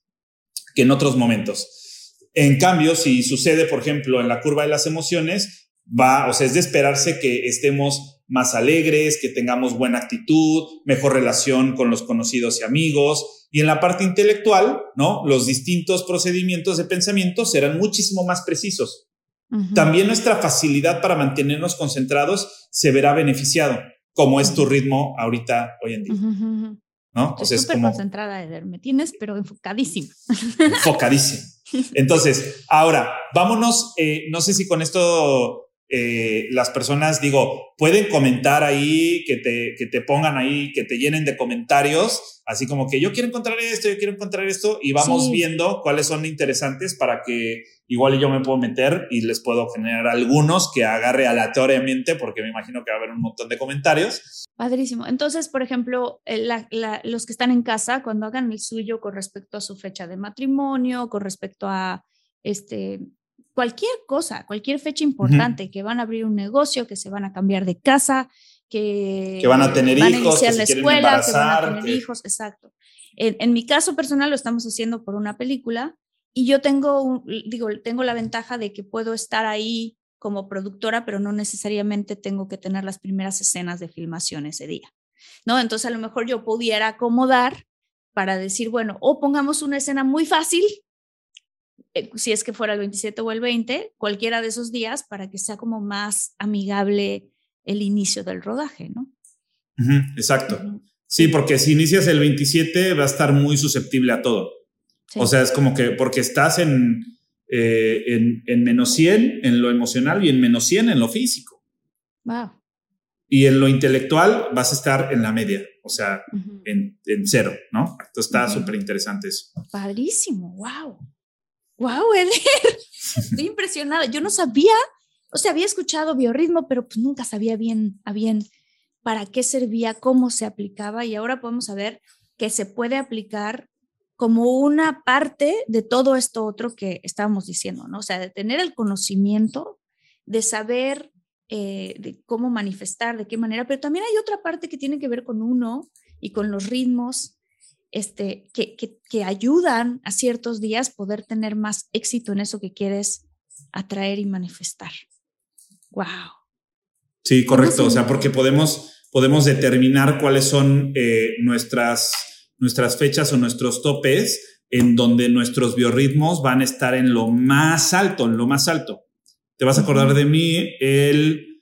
que en otros momentos. En cambio, si sucede, por ejemplo, en la curva de las emociones, va, o sea, es de esperarse que estemos más alegres, que tengamos buena actitud, mejor relación con los conocidos y amigos. Y en la parte intelectual, ¿no? Los distintos procedimientos de pensamiento serán muchísimo más precisos. Uh-huh. También nuestra facilidad para mantenernos concentrados se verá beneficiado, como es tu ritmo ahorita hoy en día. Uh-huh. ¿No? Estoy súper como... concentrada, Eder, me tienes, pero enfocadísima. Enfocadísima. Entonces, ahora, vámonos, eh, no sé si con esto eh, las personas, digo, pueden comentar ahí, que te, que te pongan ahí, que te llenen de comentarios, así como que yo quiero encontrar esto, yo quiero encontrar esto, y vamos sí. viendo cuáles son interesantes para que igual yo me puedo meter y les puedo generar algunos que agarre aleatoriamente, porque me imagino que va a haber un montón de comentarios. Padrísimo. Entonces, por ejemplo, la, la, los que están en casa, cuando hagan el suyo con respecto a su fecha de matrimonio, con respecto a este, cualquier cosa, cualquier fecha importante, uh-huh. que van a abrir un negocio, que se van a cambiar de casa, que, que van a tener van hijos, a iniciar que la se escuela, embarazar, que van a tener que... hijos, exacto. En, en mi caso personal lo estamos haciendo por una película y yo tengo, un, digo, tengo la ventaja de que puedo estar ahí como productora, pero no necesariamente tengo que tener las primeras escenas de filmación ese día, ¿no? Entonces a lo mejor yo pudiera acomodar para decir, bueno, o pongamos una escena muy fácil, eh, si es que fuera el veintisiete o el veinte, cualquiera de esos días, para que sea como más amigable el inicio del rodaje, ¿no? Uh-huh, exacto. Uh-huh. Sí, porque si inicias el veintisiete va a estar muy susceptible a todo. Sí. O sea, es como que porque estás en, eh, en, en menos cien en lo emocional y en menos cien en lo físico. Wow. Y en lo intelectual vas a estar en la media, o sea, uh-huh. en, en cero, ¿no? Entonces está súper uh-huh. interesante eso. Padrísimo, wow. Wow, Eder. Estoy impresionada. Yo no sabía, o sea, había escuchado biorritmo, pero pues nunca sabía bien, a bien para qué servía, cómo se aplicaba, y ahora podemos saber que se puede aplicar como una parte de todo esto otro que estábamos diciendo, ¿no? O sea, de tener el conocimiento, de saber eh, de cómo manifestar, de qué manera, pero también hay otra parte que tiene que ver con uno y con los ritmos este, que, que, que ayudan a ciertos días poder tener más éxito en eso que quieres atraer y manifestar. ¡Wow! Sí, correcto, o sea, porque podemos, podemos determinar cuáles son eh, nuestras... nuestras fechas o nuestros topes en donde nuestros biorritmos van a estar en lo más alto, en lo más alto. Te vas a acordar de mí el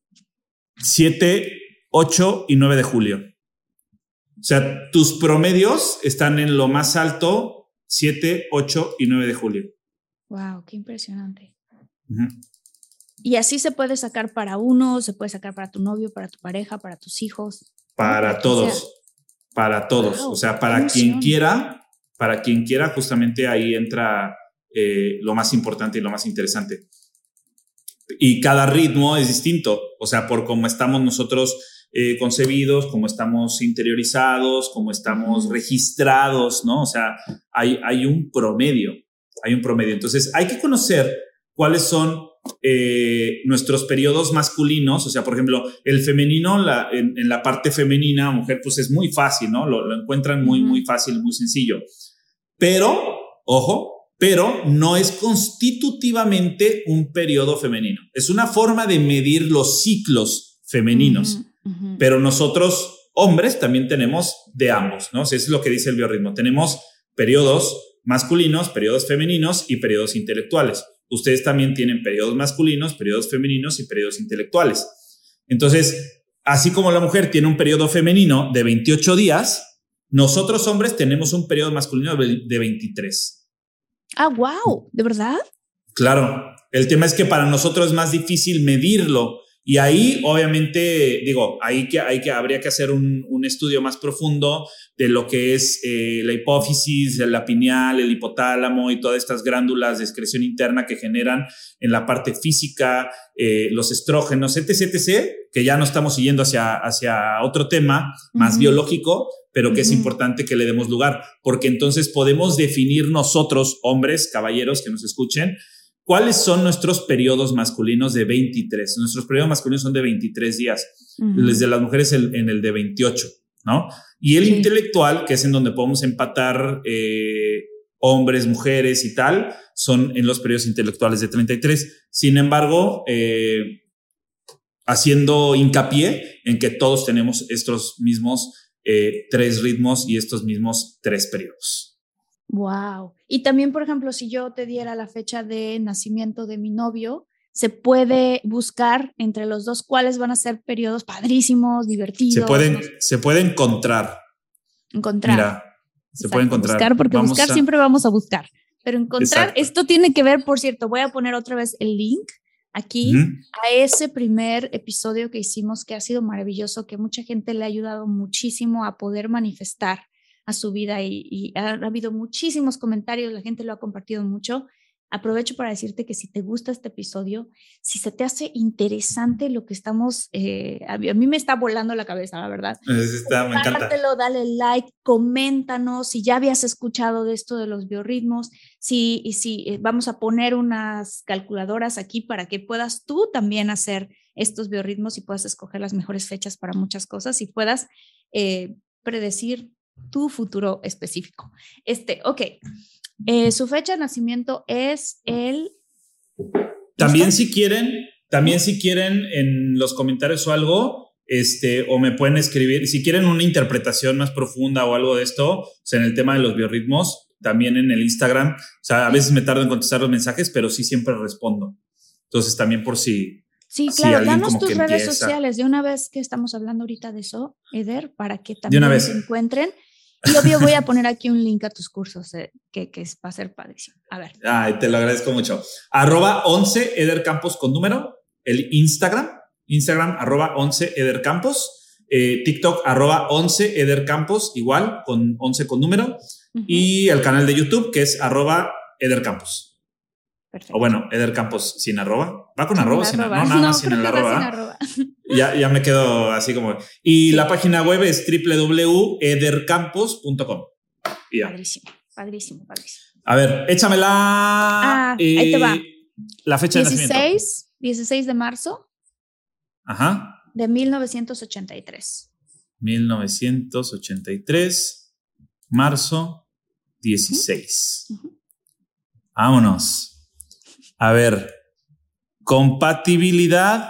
siete, ocho y nueve de julio. O sea, tus promedios están en lo más alto siete, ocho y nueve de julio. Wow, qué impresionante. Uh-huh. Y así se puede sacar para uno, se puede sacar para tu novio, para tu pareja, para tus hijos. Para, para todos. Para todos, wow, o sea, para quien quiera, para quien quiera, justamente ahí entra eh, lo más importante y lo más interesante. Y cada ritmo es distinto, o sea, por cómo estamos nosotros eh, concebidos, cómo estamos interiorizados, cómo estamos registrados, ¿no? O sea, hay, hay un promedio, hay un promedio. Entonces, hay que conocer cuáles son eh, nuestros periodos masculinos. O sea, por ejemplo, el femenino, la, en, en la parte femenina, mujer, pues es muy fácil, ¿no? Lo, lo encuentran muy, uh-huh. muy fácil, muy sencillo. Pero, ojo, pero no es constitutivamente un periodo femenino. Es una forma de medir los ciclos femeninos. Uh-huh. Uh-huh. Pero nosotros, hombres, también tenemos de ambos, ¿no? O sea, eso es lo que dice el biorritmo. Tenemos periodos masculinos, periodos femeninos y periodos intelectuales. Ustedes también tienen periodos masculinos, periodos femeninos y periodos intelectuales. Entonces, así como la mujer tiene un periodo femenino de veintiocho días, nosotros hombres tenemos un periodo masculino de veintitrés. Ah, wow, ¿de verdad? Claro, el tema es que para nosotros es más difícil medirlo. Y ahí, obviamente, digo, ahí que, hay que, habría que hacer un, un estudio más profundo de lo que es eh, la hipófisis, la pineal, el hipotálamo y todas estas glándulas de excreción interna que generan en la parte física, eh, los estrógenos, etcétera, etcétera, que ya no estamos siguiendo hacia, hacia otro tema más uh-huh. biológico, pero que uh-huh. es importante que le demos lugar, porque entonces podemos definir nosotros, hombres, caballeros que nos escuchen, ¿cuáles son nuestros periodos masculinos de veintitrés? Nuestros periodos masculinos son de veintitrés días. Uh-huh. Los de las mujeres el, en el de veintiocho, ¿no? Y el sí. intelectual, que es en donde podemos empatar eh, hombres, mujeres y tal, son en los periodos intelectuales de treinta y tres. Sin embargo, eh, haciendo hincapié en que todos tenemos estos mismos eh, tres ritmos y estos mismos tres periodos. Wow. Y también, por ejemplo, si yo te diera la fecha de nacimiento de mi novio, se puede buscar entre los dos cuáles van a ser periodos padrísimos, divertidos. Se pueden, ¿no? se puede encontrar. Encontrar. Mira, se Exacto, puede encontrar. Buscar, porque vamos buscar a... siempre vamos a buscar. Pero encontrar, Exacto. Esto tiene que ver, por cierto, voy a poner otra vez el link aquí uh-huh. a ese primer episodio que hicimos, que ha sido maravilloso, que mucha gente le ha ayudado muchísimo a poder manifestar a su vida y, y ha, ha habido muchísimos comentarios, la gente lo ha compartido mucho. Aprovecho para decirte que si te gusta este episodio, si se te hace interesante lo que estamos, eh, a, mí, a mí me está volando la cabeza, la verdad. Está, me encanta. Dale like, coméntanos si ya habías escuchado de esto de los biorritmos, si, y si eh, vamos a poner unas calculadoras aquí para que puedas tú también hacer estos biorritmos y puedas escoger las mejores fechas para muchas cosas y puedas eh, predecir tu futuro específico. Este, ok. Eh, su fecha de nacimiento es el... También si quieren, también si quieren en los comentarios o algo, este, o me pueden escribir, si quieren una interpretación más profunda o algo de esto, o sea, en el tema de los biorritmos, también en el Instagram, o sea, a veces me tardo en contestar los mensajes, pero sí siempre respondo. Entonces también por si... Sí, si claro, danos tus redes empieza. sociales de una vez que estamos hablando ahorita de eso, Eder, para que también se encuentren. Y obvio voy a poner aquí un link a tus cursos eh, que, que va a ser padrísimo. A ver. Ay, te lo agradezco mucho. Arroba once Eder Campos con número, el Instagram, Instagram arroba once Eder Campos, eh, TikTok arroba once Eder Campos, igual con once con número, uh-huh. y el canal de YouTube que es arroba Eder Campos. Perfecto. O bueno, Eder Campos sin arroba. ¿Va con arroba? Sin arroba. No, nada más no, sin el arroba. Sin arroba. Ya, ya me quedo así como... Y sí. La página web es doble u doble u doble u punto eder campos punto com. Padrísimo, padrísimo, padrísimo. A ver, échamela. Ah, eh, ahí te va. La fecha dieciséis, de nacimiento. dieciséis de marzo. Ajá. De mil novecientos ochenta y tres. mil novecientos ochenta y tres, marzo dieciséis. Uh-huh. Vámonos. A ver, compatibilidad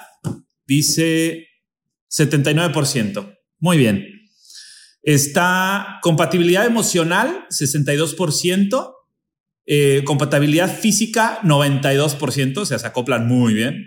dice setenta y nueve por ciento. Muy bien. Está compatibilidad emocional, sesenta y dos por ciento. Eh, compatibilidad física, noventa y dos por ciento. O sea, se acoplan muy bien.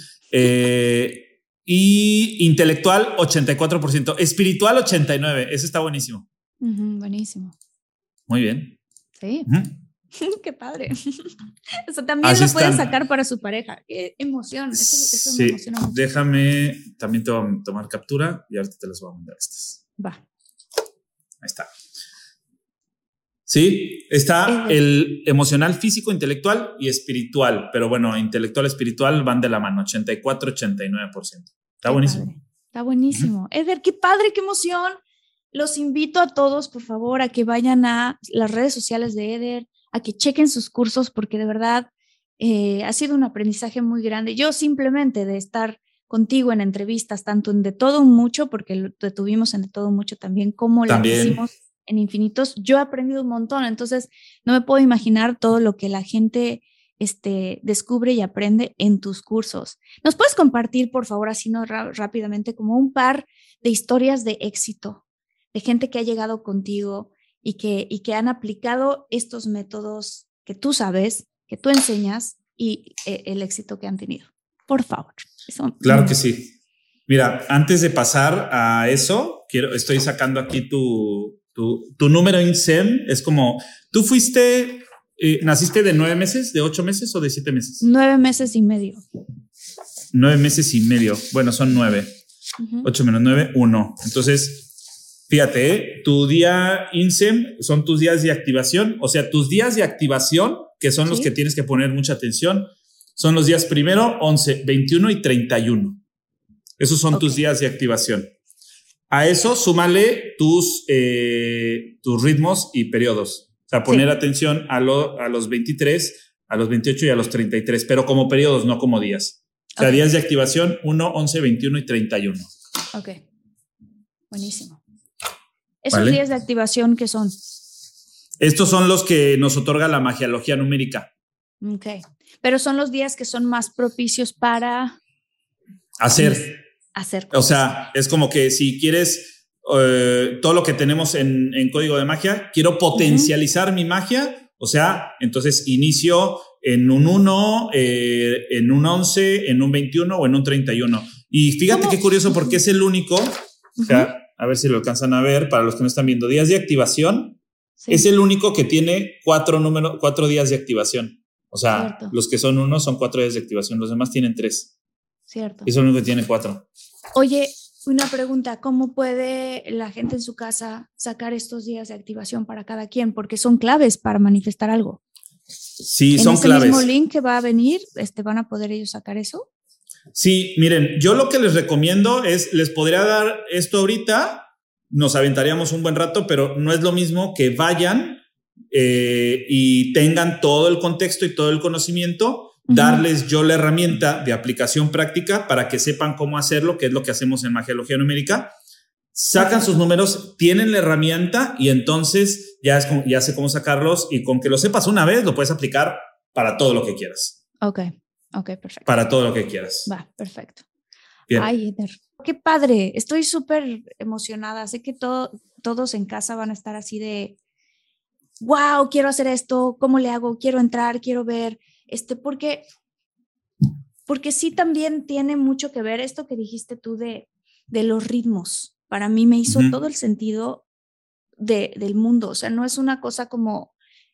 Eh, y intelectual, ochenta y cuatro por ciento. Espiritual, ochenta y nueve por ciento. Eso está buenísimo. Uh-huh, buenísimo. Muy bien. Sí. Uh-huh. Qué padre. Eso también Así lo pueden están. Sacar para su pareja. Qué emoción. Eso, eso sí. me emociona mucho. Déjame, también te voy a tomar captura y ahorita te las voy a mandar estas. Va. Ahí está. Sí, está eh, el emocional, físico, intelectual y espiritual. Pero bueno, intelectual, espiritual van de la mano, ochenta y cuatro, ochenta y nueve por ciento. Está buenísimo. Padre. Está buenísimo. Uh-huh. Eder, qué padre, qué emoción. Los invito a todos, por favor, a que vayan a las redes sociales de Eder, a que chequen sus cursos, porque de verdad Eh, ha sido un aprendizaje muy grande. Yo simplemente de estar contigo en entrevistas, tanto en De Todo Un Mucho, porque te tuvimos en De Todo Un Mucho también, como la que hicimos en Infinitos, yo he aprendido un montón. Entonces, no me puedo imaginar todo lo que la gente este, descubre y aprende en tus cursos. ¿Nos puedes compartir, por favor, así no rápidamente, como un par de historias de éxito, de gente que ha llegado contigo y que, y que han aplicado estos métodos que tú sabes, que tú enseñas y eh, el éxito que han tenido? Por favor. Eso. Claro que sí. Mira, antes de pasar a eso, quiero, estoy sacando aquí tu, tu, tu número INSEM. Es como, tú fuiste, eh, ¿naciste de nueve meses, de ocho meses o de siete meses? Nueve meses y medio. Nueve meses y medio. Bueno, son nueve. Uh-huh. Ocho menos nueve, uno. Entonces, fíjate, ¿eh? Tu día INSEM son tus días de activación. O sea, tus días de activación, que son ¿sí? los que tienes que poner mucha atención, son los días primero, once, veintiuno y treinta y uno. Esos son okay. tus días de activación. A eso súmale tus, eh, tus ritmos y periodos. O sea, poner sí. atención a, lo, a los veintitrés, a los veintiocho y a los treinta y tres, pero como periodos, no como días. O sea, okay. días de activación uno, once, veintiuno y treinta y uno. Ok. Buenísimo. ¿Esos ¿Vale? días de activación qué son? Estos son los que nos otorga la magiología numérica. Ok. Pero son los días que son más propicios para hacer. hacer cosas. O sea, es como que si quieres uh, todo lo que tenemos en, en código de magia, quiero potencializar uh-huh. mi magia. O sea, entonces inicio en un uno, eh, en un once, en un veintiuno o en un treinta y uno. Y fíjate ¿Cómo? Qué curioso, porque es el único, uh-huh. o sea, a ver si lo alcanzan a ver, para los que no están viendo, días de activación, sí. es el único que tiene cuatro, número, cuatro días de activación. O sea, cierto. Los que son uno son cuatro días de activación, los demás tienen tres. Cierto. Y es el único que tiene cuatro. Oye, una pregunta, ¿cómo puede la gente en su casa sacar estos días de activación para cada quien? Porque son claves para manifestar algo. Sí, son claves. ¿En ese mismo link que va a venir, este, van a poder ellos sacar eso? Sí, miren, yo lo que les recomiendo es, les podría dar esto ahorita, nos aventaríamos un buen rato, pero no es lo mismo que vayan eh, y tengan todo el contexto y todo el conocimiento, uh-huh. darles yo la herramienta de aplicación práctica para que sepan cómo hacerlo, que es lo que hacemos en Magiología Numérica. Sacan uh-huh. sus números, tienen la herramienta y entonces ya, es como, ya sé cómo sacarlos, y con que lo sepas una vez lo puedes aplicar para todo lo que quieras. Ok, ok, perfecto. Para todo lo que quieras. Va, perfecto. Bien. Ay, Eder, qué padre, estoy súper emocionada. Sé que todo, todos en casa van a estar así de, wow, quiero hacer esto, ¿cómo le hago? Quiero entrar, quiero ver, este, porque, porque sí también tiene mucho que ver esto que dijiste tú de, de los ritmos. Para mí me hizo uh-huh. todo el sentido de, del mundo. O sea, no es una cosa como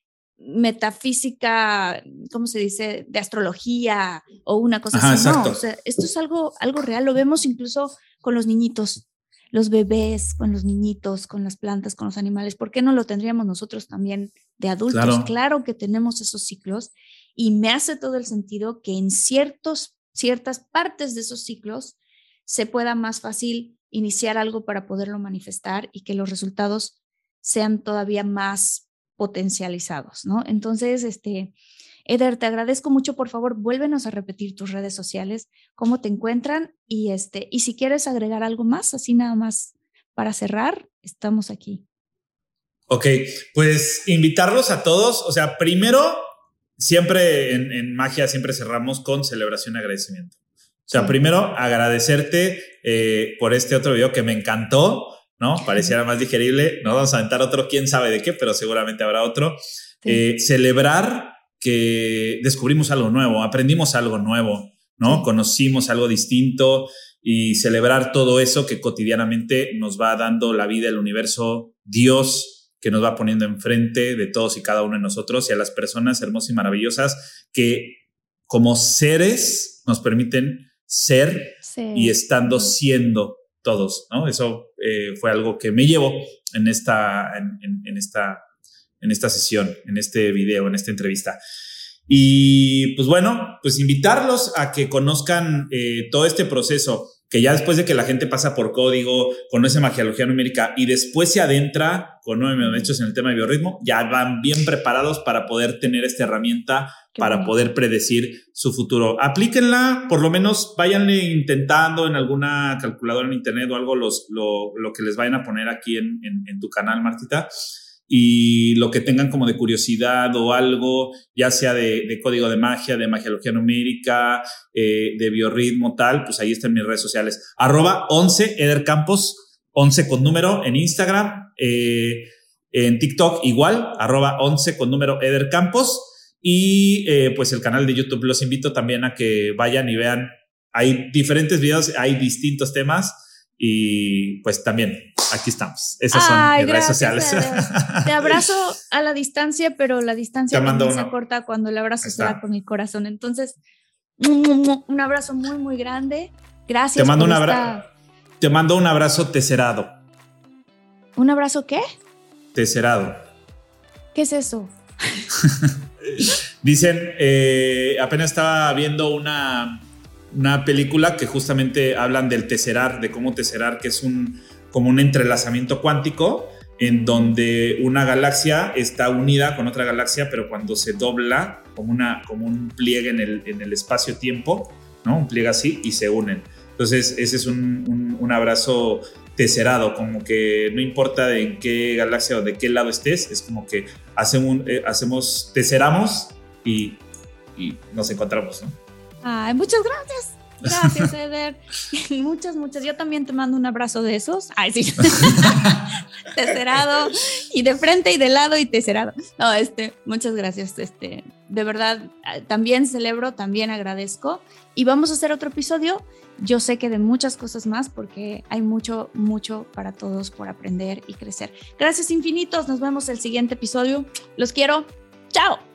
metafísica, ¿cómo se dice? De astrología o una cosa Ajá, así. exacto. No, o sea, esto es algo, algo real. Lo vemos incluso con los niñitos, los bebés, con los niñitos, con las plantas, con los animales. ¿Por qué no lo tendríamos nosotros también de adultos? Claro, claro que tenemos esos ciclos, y me hace todo el sentido que en ciertos, ciertas partes de esos ciclos se pueda más fácil iniciar algo para poderlo manifestar y que los resultados sean todavía más potencializados, ¿no? Entonces, este, Eder, te agradezco mucho. Por favor, vuélvenos a repetir tus redes sociales, cómo te encuentran, y, este, y si quieres agregar algo más, así nada más para cerrar, estamos aquí. Ok, pues invitarlos a todos. O sea, primero, siempre en, en magia siempre cerramos con celebración y agradecimiento. O sea, sí. primero agradecerte eh, por este otro video que me encantó, ¿no? Pareciera más digerible. No vamos a aventar otro, quién sabe de qué, pero seguramente habrá otro. Sí. Eh, celebrar que descubrimos algo nuevo, aprendimos algo nuevo, ¿no? Sí. Conocimos algo distinto, y celebrar todo eso que cotidianamente nos va dando la vida, el universo, Dios, que nos va poniendo enfrente de todos y cada uno de nosotros, y a las personas hermosas y maravillosas que como seres nos permiten ser sí. y estando siendo todos, ¿no? Eso eh, fue algo que me llevó en esta, en, en, en, esta, en esta sesión, en este video, en esta entrevista. Y pues bueno, pues invitarlos a que conozcan eh, todo este proceso. que ya después de que la gente pasa por código, conoce magiología numérica y después se adentra con nueve medios en el tema de biorritmo, ya van bien preparados para poder tener esta herramienta Qué para bueno. poder predecir su futuro. Aplíquenla, por lo menos váyanle intentando en alguna calculadora en internet o algo los, lo, lo que les vayan a poner aquí en, en, en tu canal, Martita. Y lo que tengan como de curiosidad o algo, ya sea de, de código de magia, de magiología numérica, eh, de biorritmo, tal, pues ahí están mis redes sociales. Arroba once Eder Campos, once con número en Instagram, eh, en TikTok igual, arroba once con número Eder Campos. Y eh, pues el canal de YouTube, los invito también a que vayan y vean. Hay diferentes videos, hay distintos temas y pues también aquí estamos. Esas son Ay, mis redes sociales. Te abrazo a la distancia, pero la distancia también se corta cuando el abrazo se da con el corazón. Entonces, un abrazo muy, muy grande. Gracias. Te mando, por un, abra- esta... te mando un abrazo teserado. ¿Un abrazo qué? Teserado. ¿Qué es eso? Dicen, eh, apenas estaba viendo una, una película que justamente hablan del teserar, de cómo teserar, que es un, como un entrelazamiento cuántico en donde una galaxia está unida con otra galaxia, pero cuando se dobla como, una, como un pliegue en el, en el espacio-tiempo, ¿no? Un pliegue así y se unen. Entonces ese es un, un, un abrazo teserado, como que no importa de en qué galaxia o de qué lado estés, es como que hacemos, eh, hacemos teseramos y, y nos encontramos, ¿no? Ay, muchas gracias. Gracias, Eder. Muchas, muchas. Yo también te mando un abrazo de esos. Ay, sí. Teserado y de frente y de lado y teserado. No, este, muchas gracias. Este, de verdad, también celebro, también agradezco. Y vamos a hacer otro episodio. Yo sé que de muchas cosas más porque hay mucho, mucho para todos por aprender y crecer. Gracias infinitos. Nos vemos el siguiente episodio. Los quiero. Chao.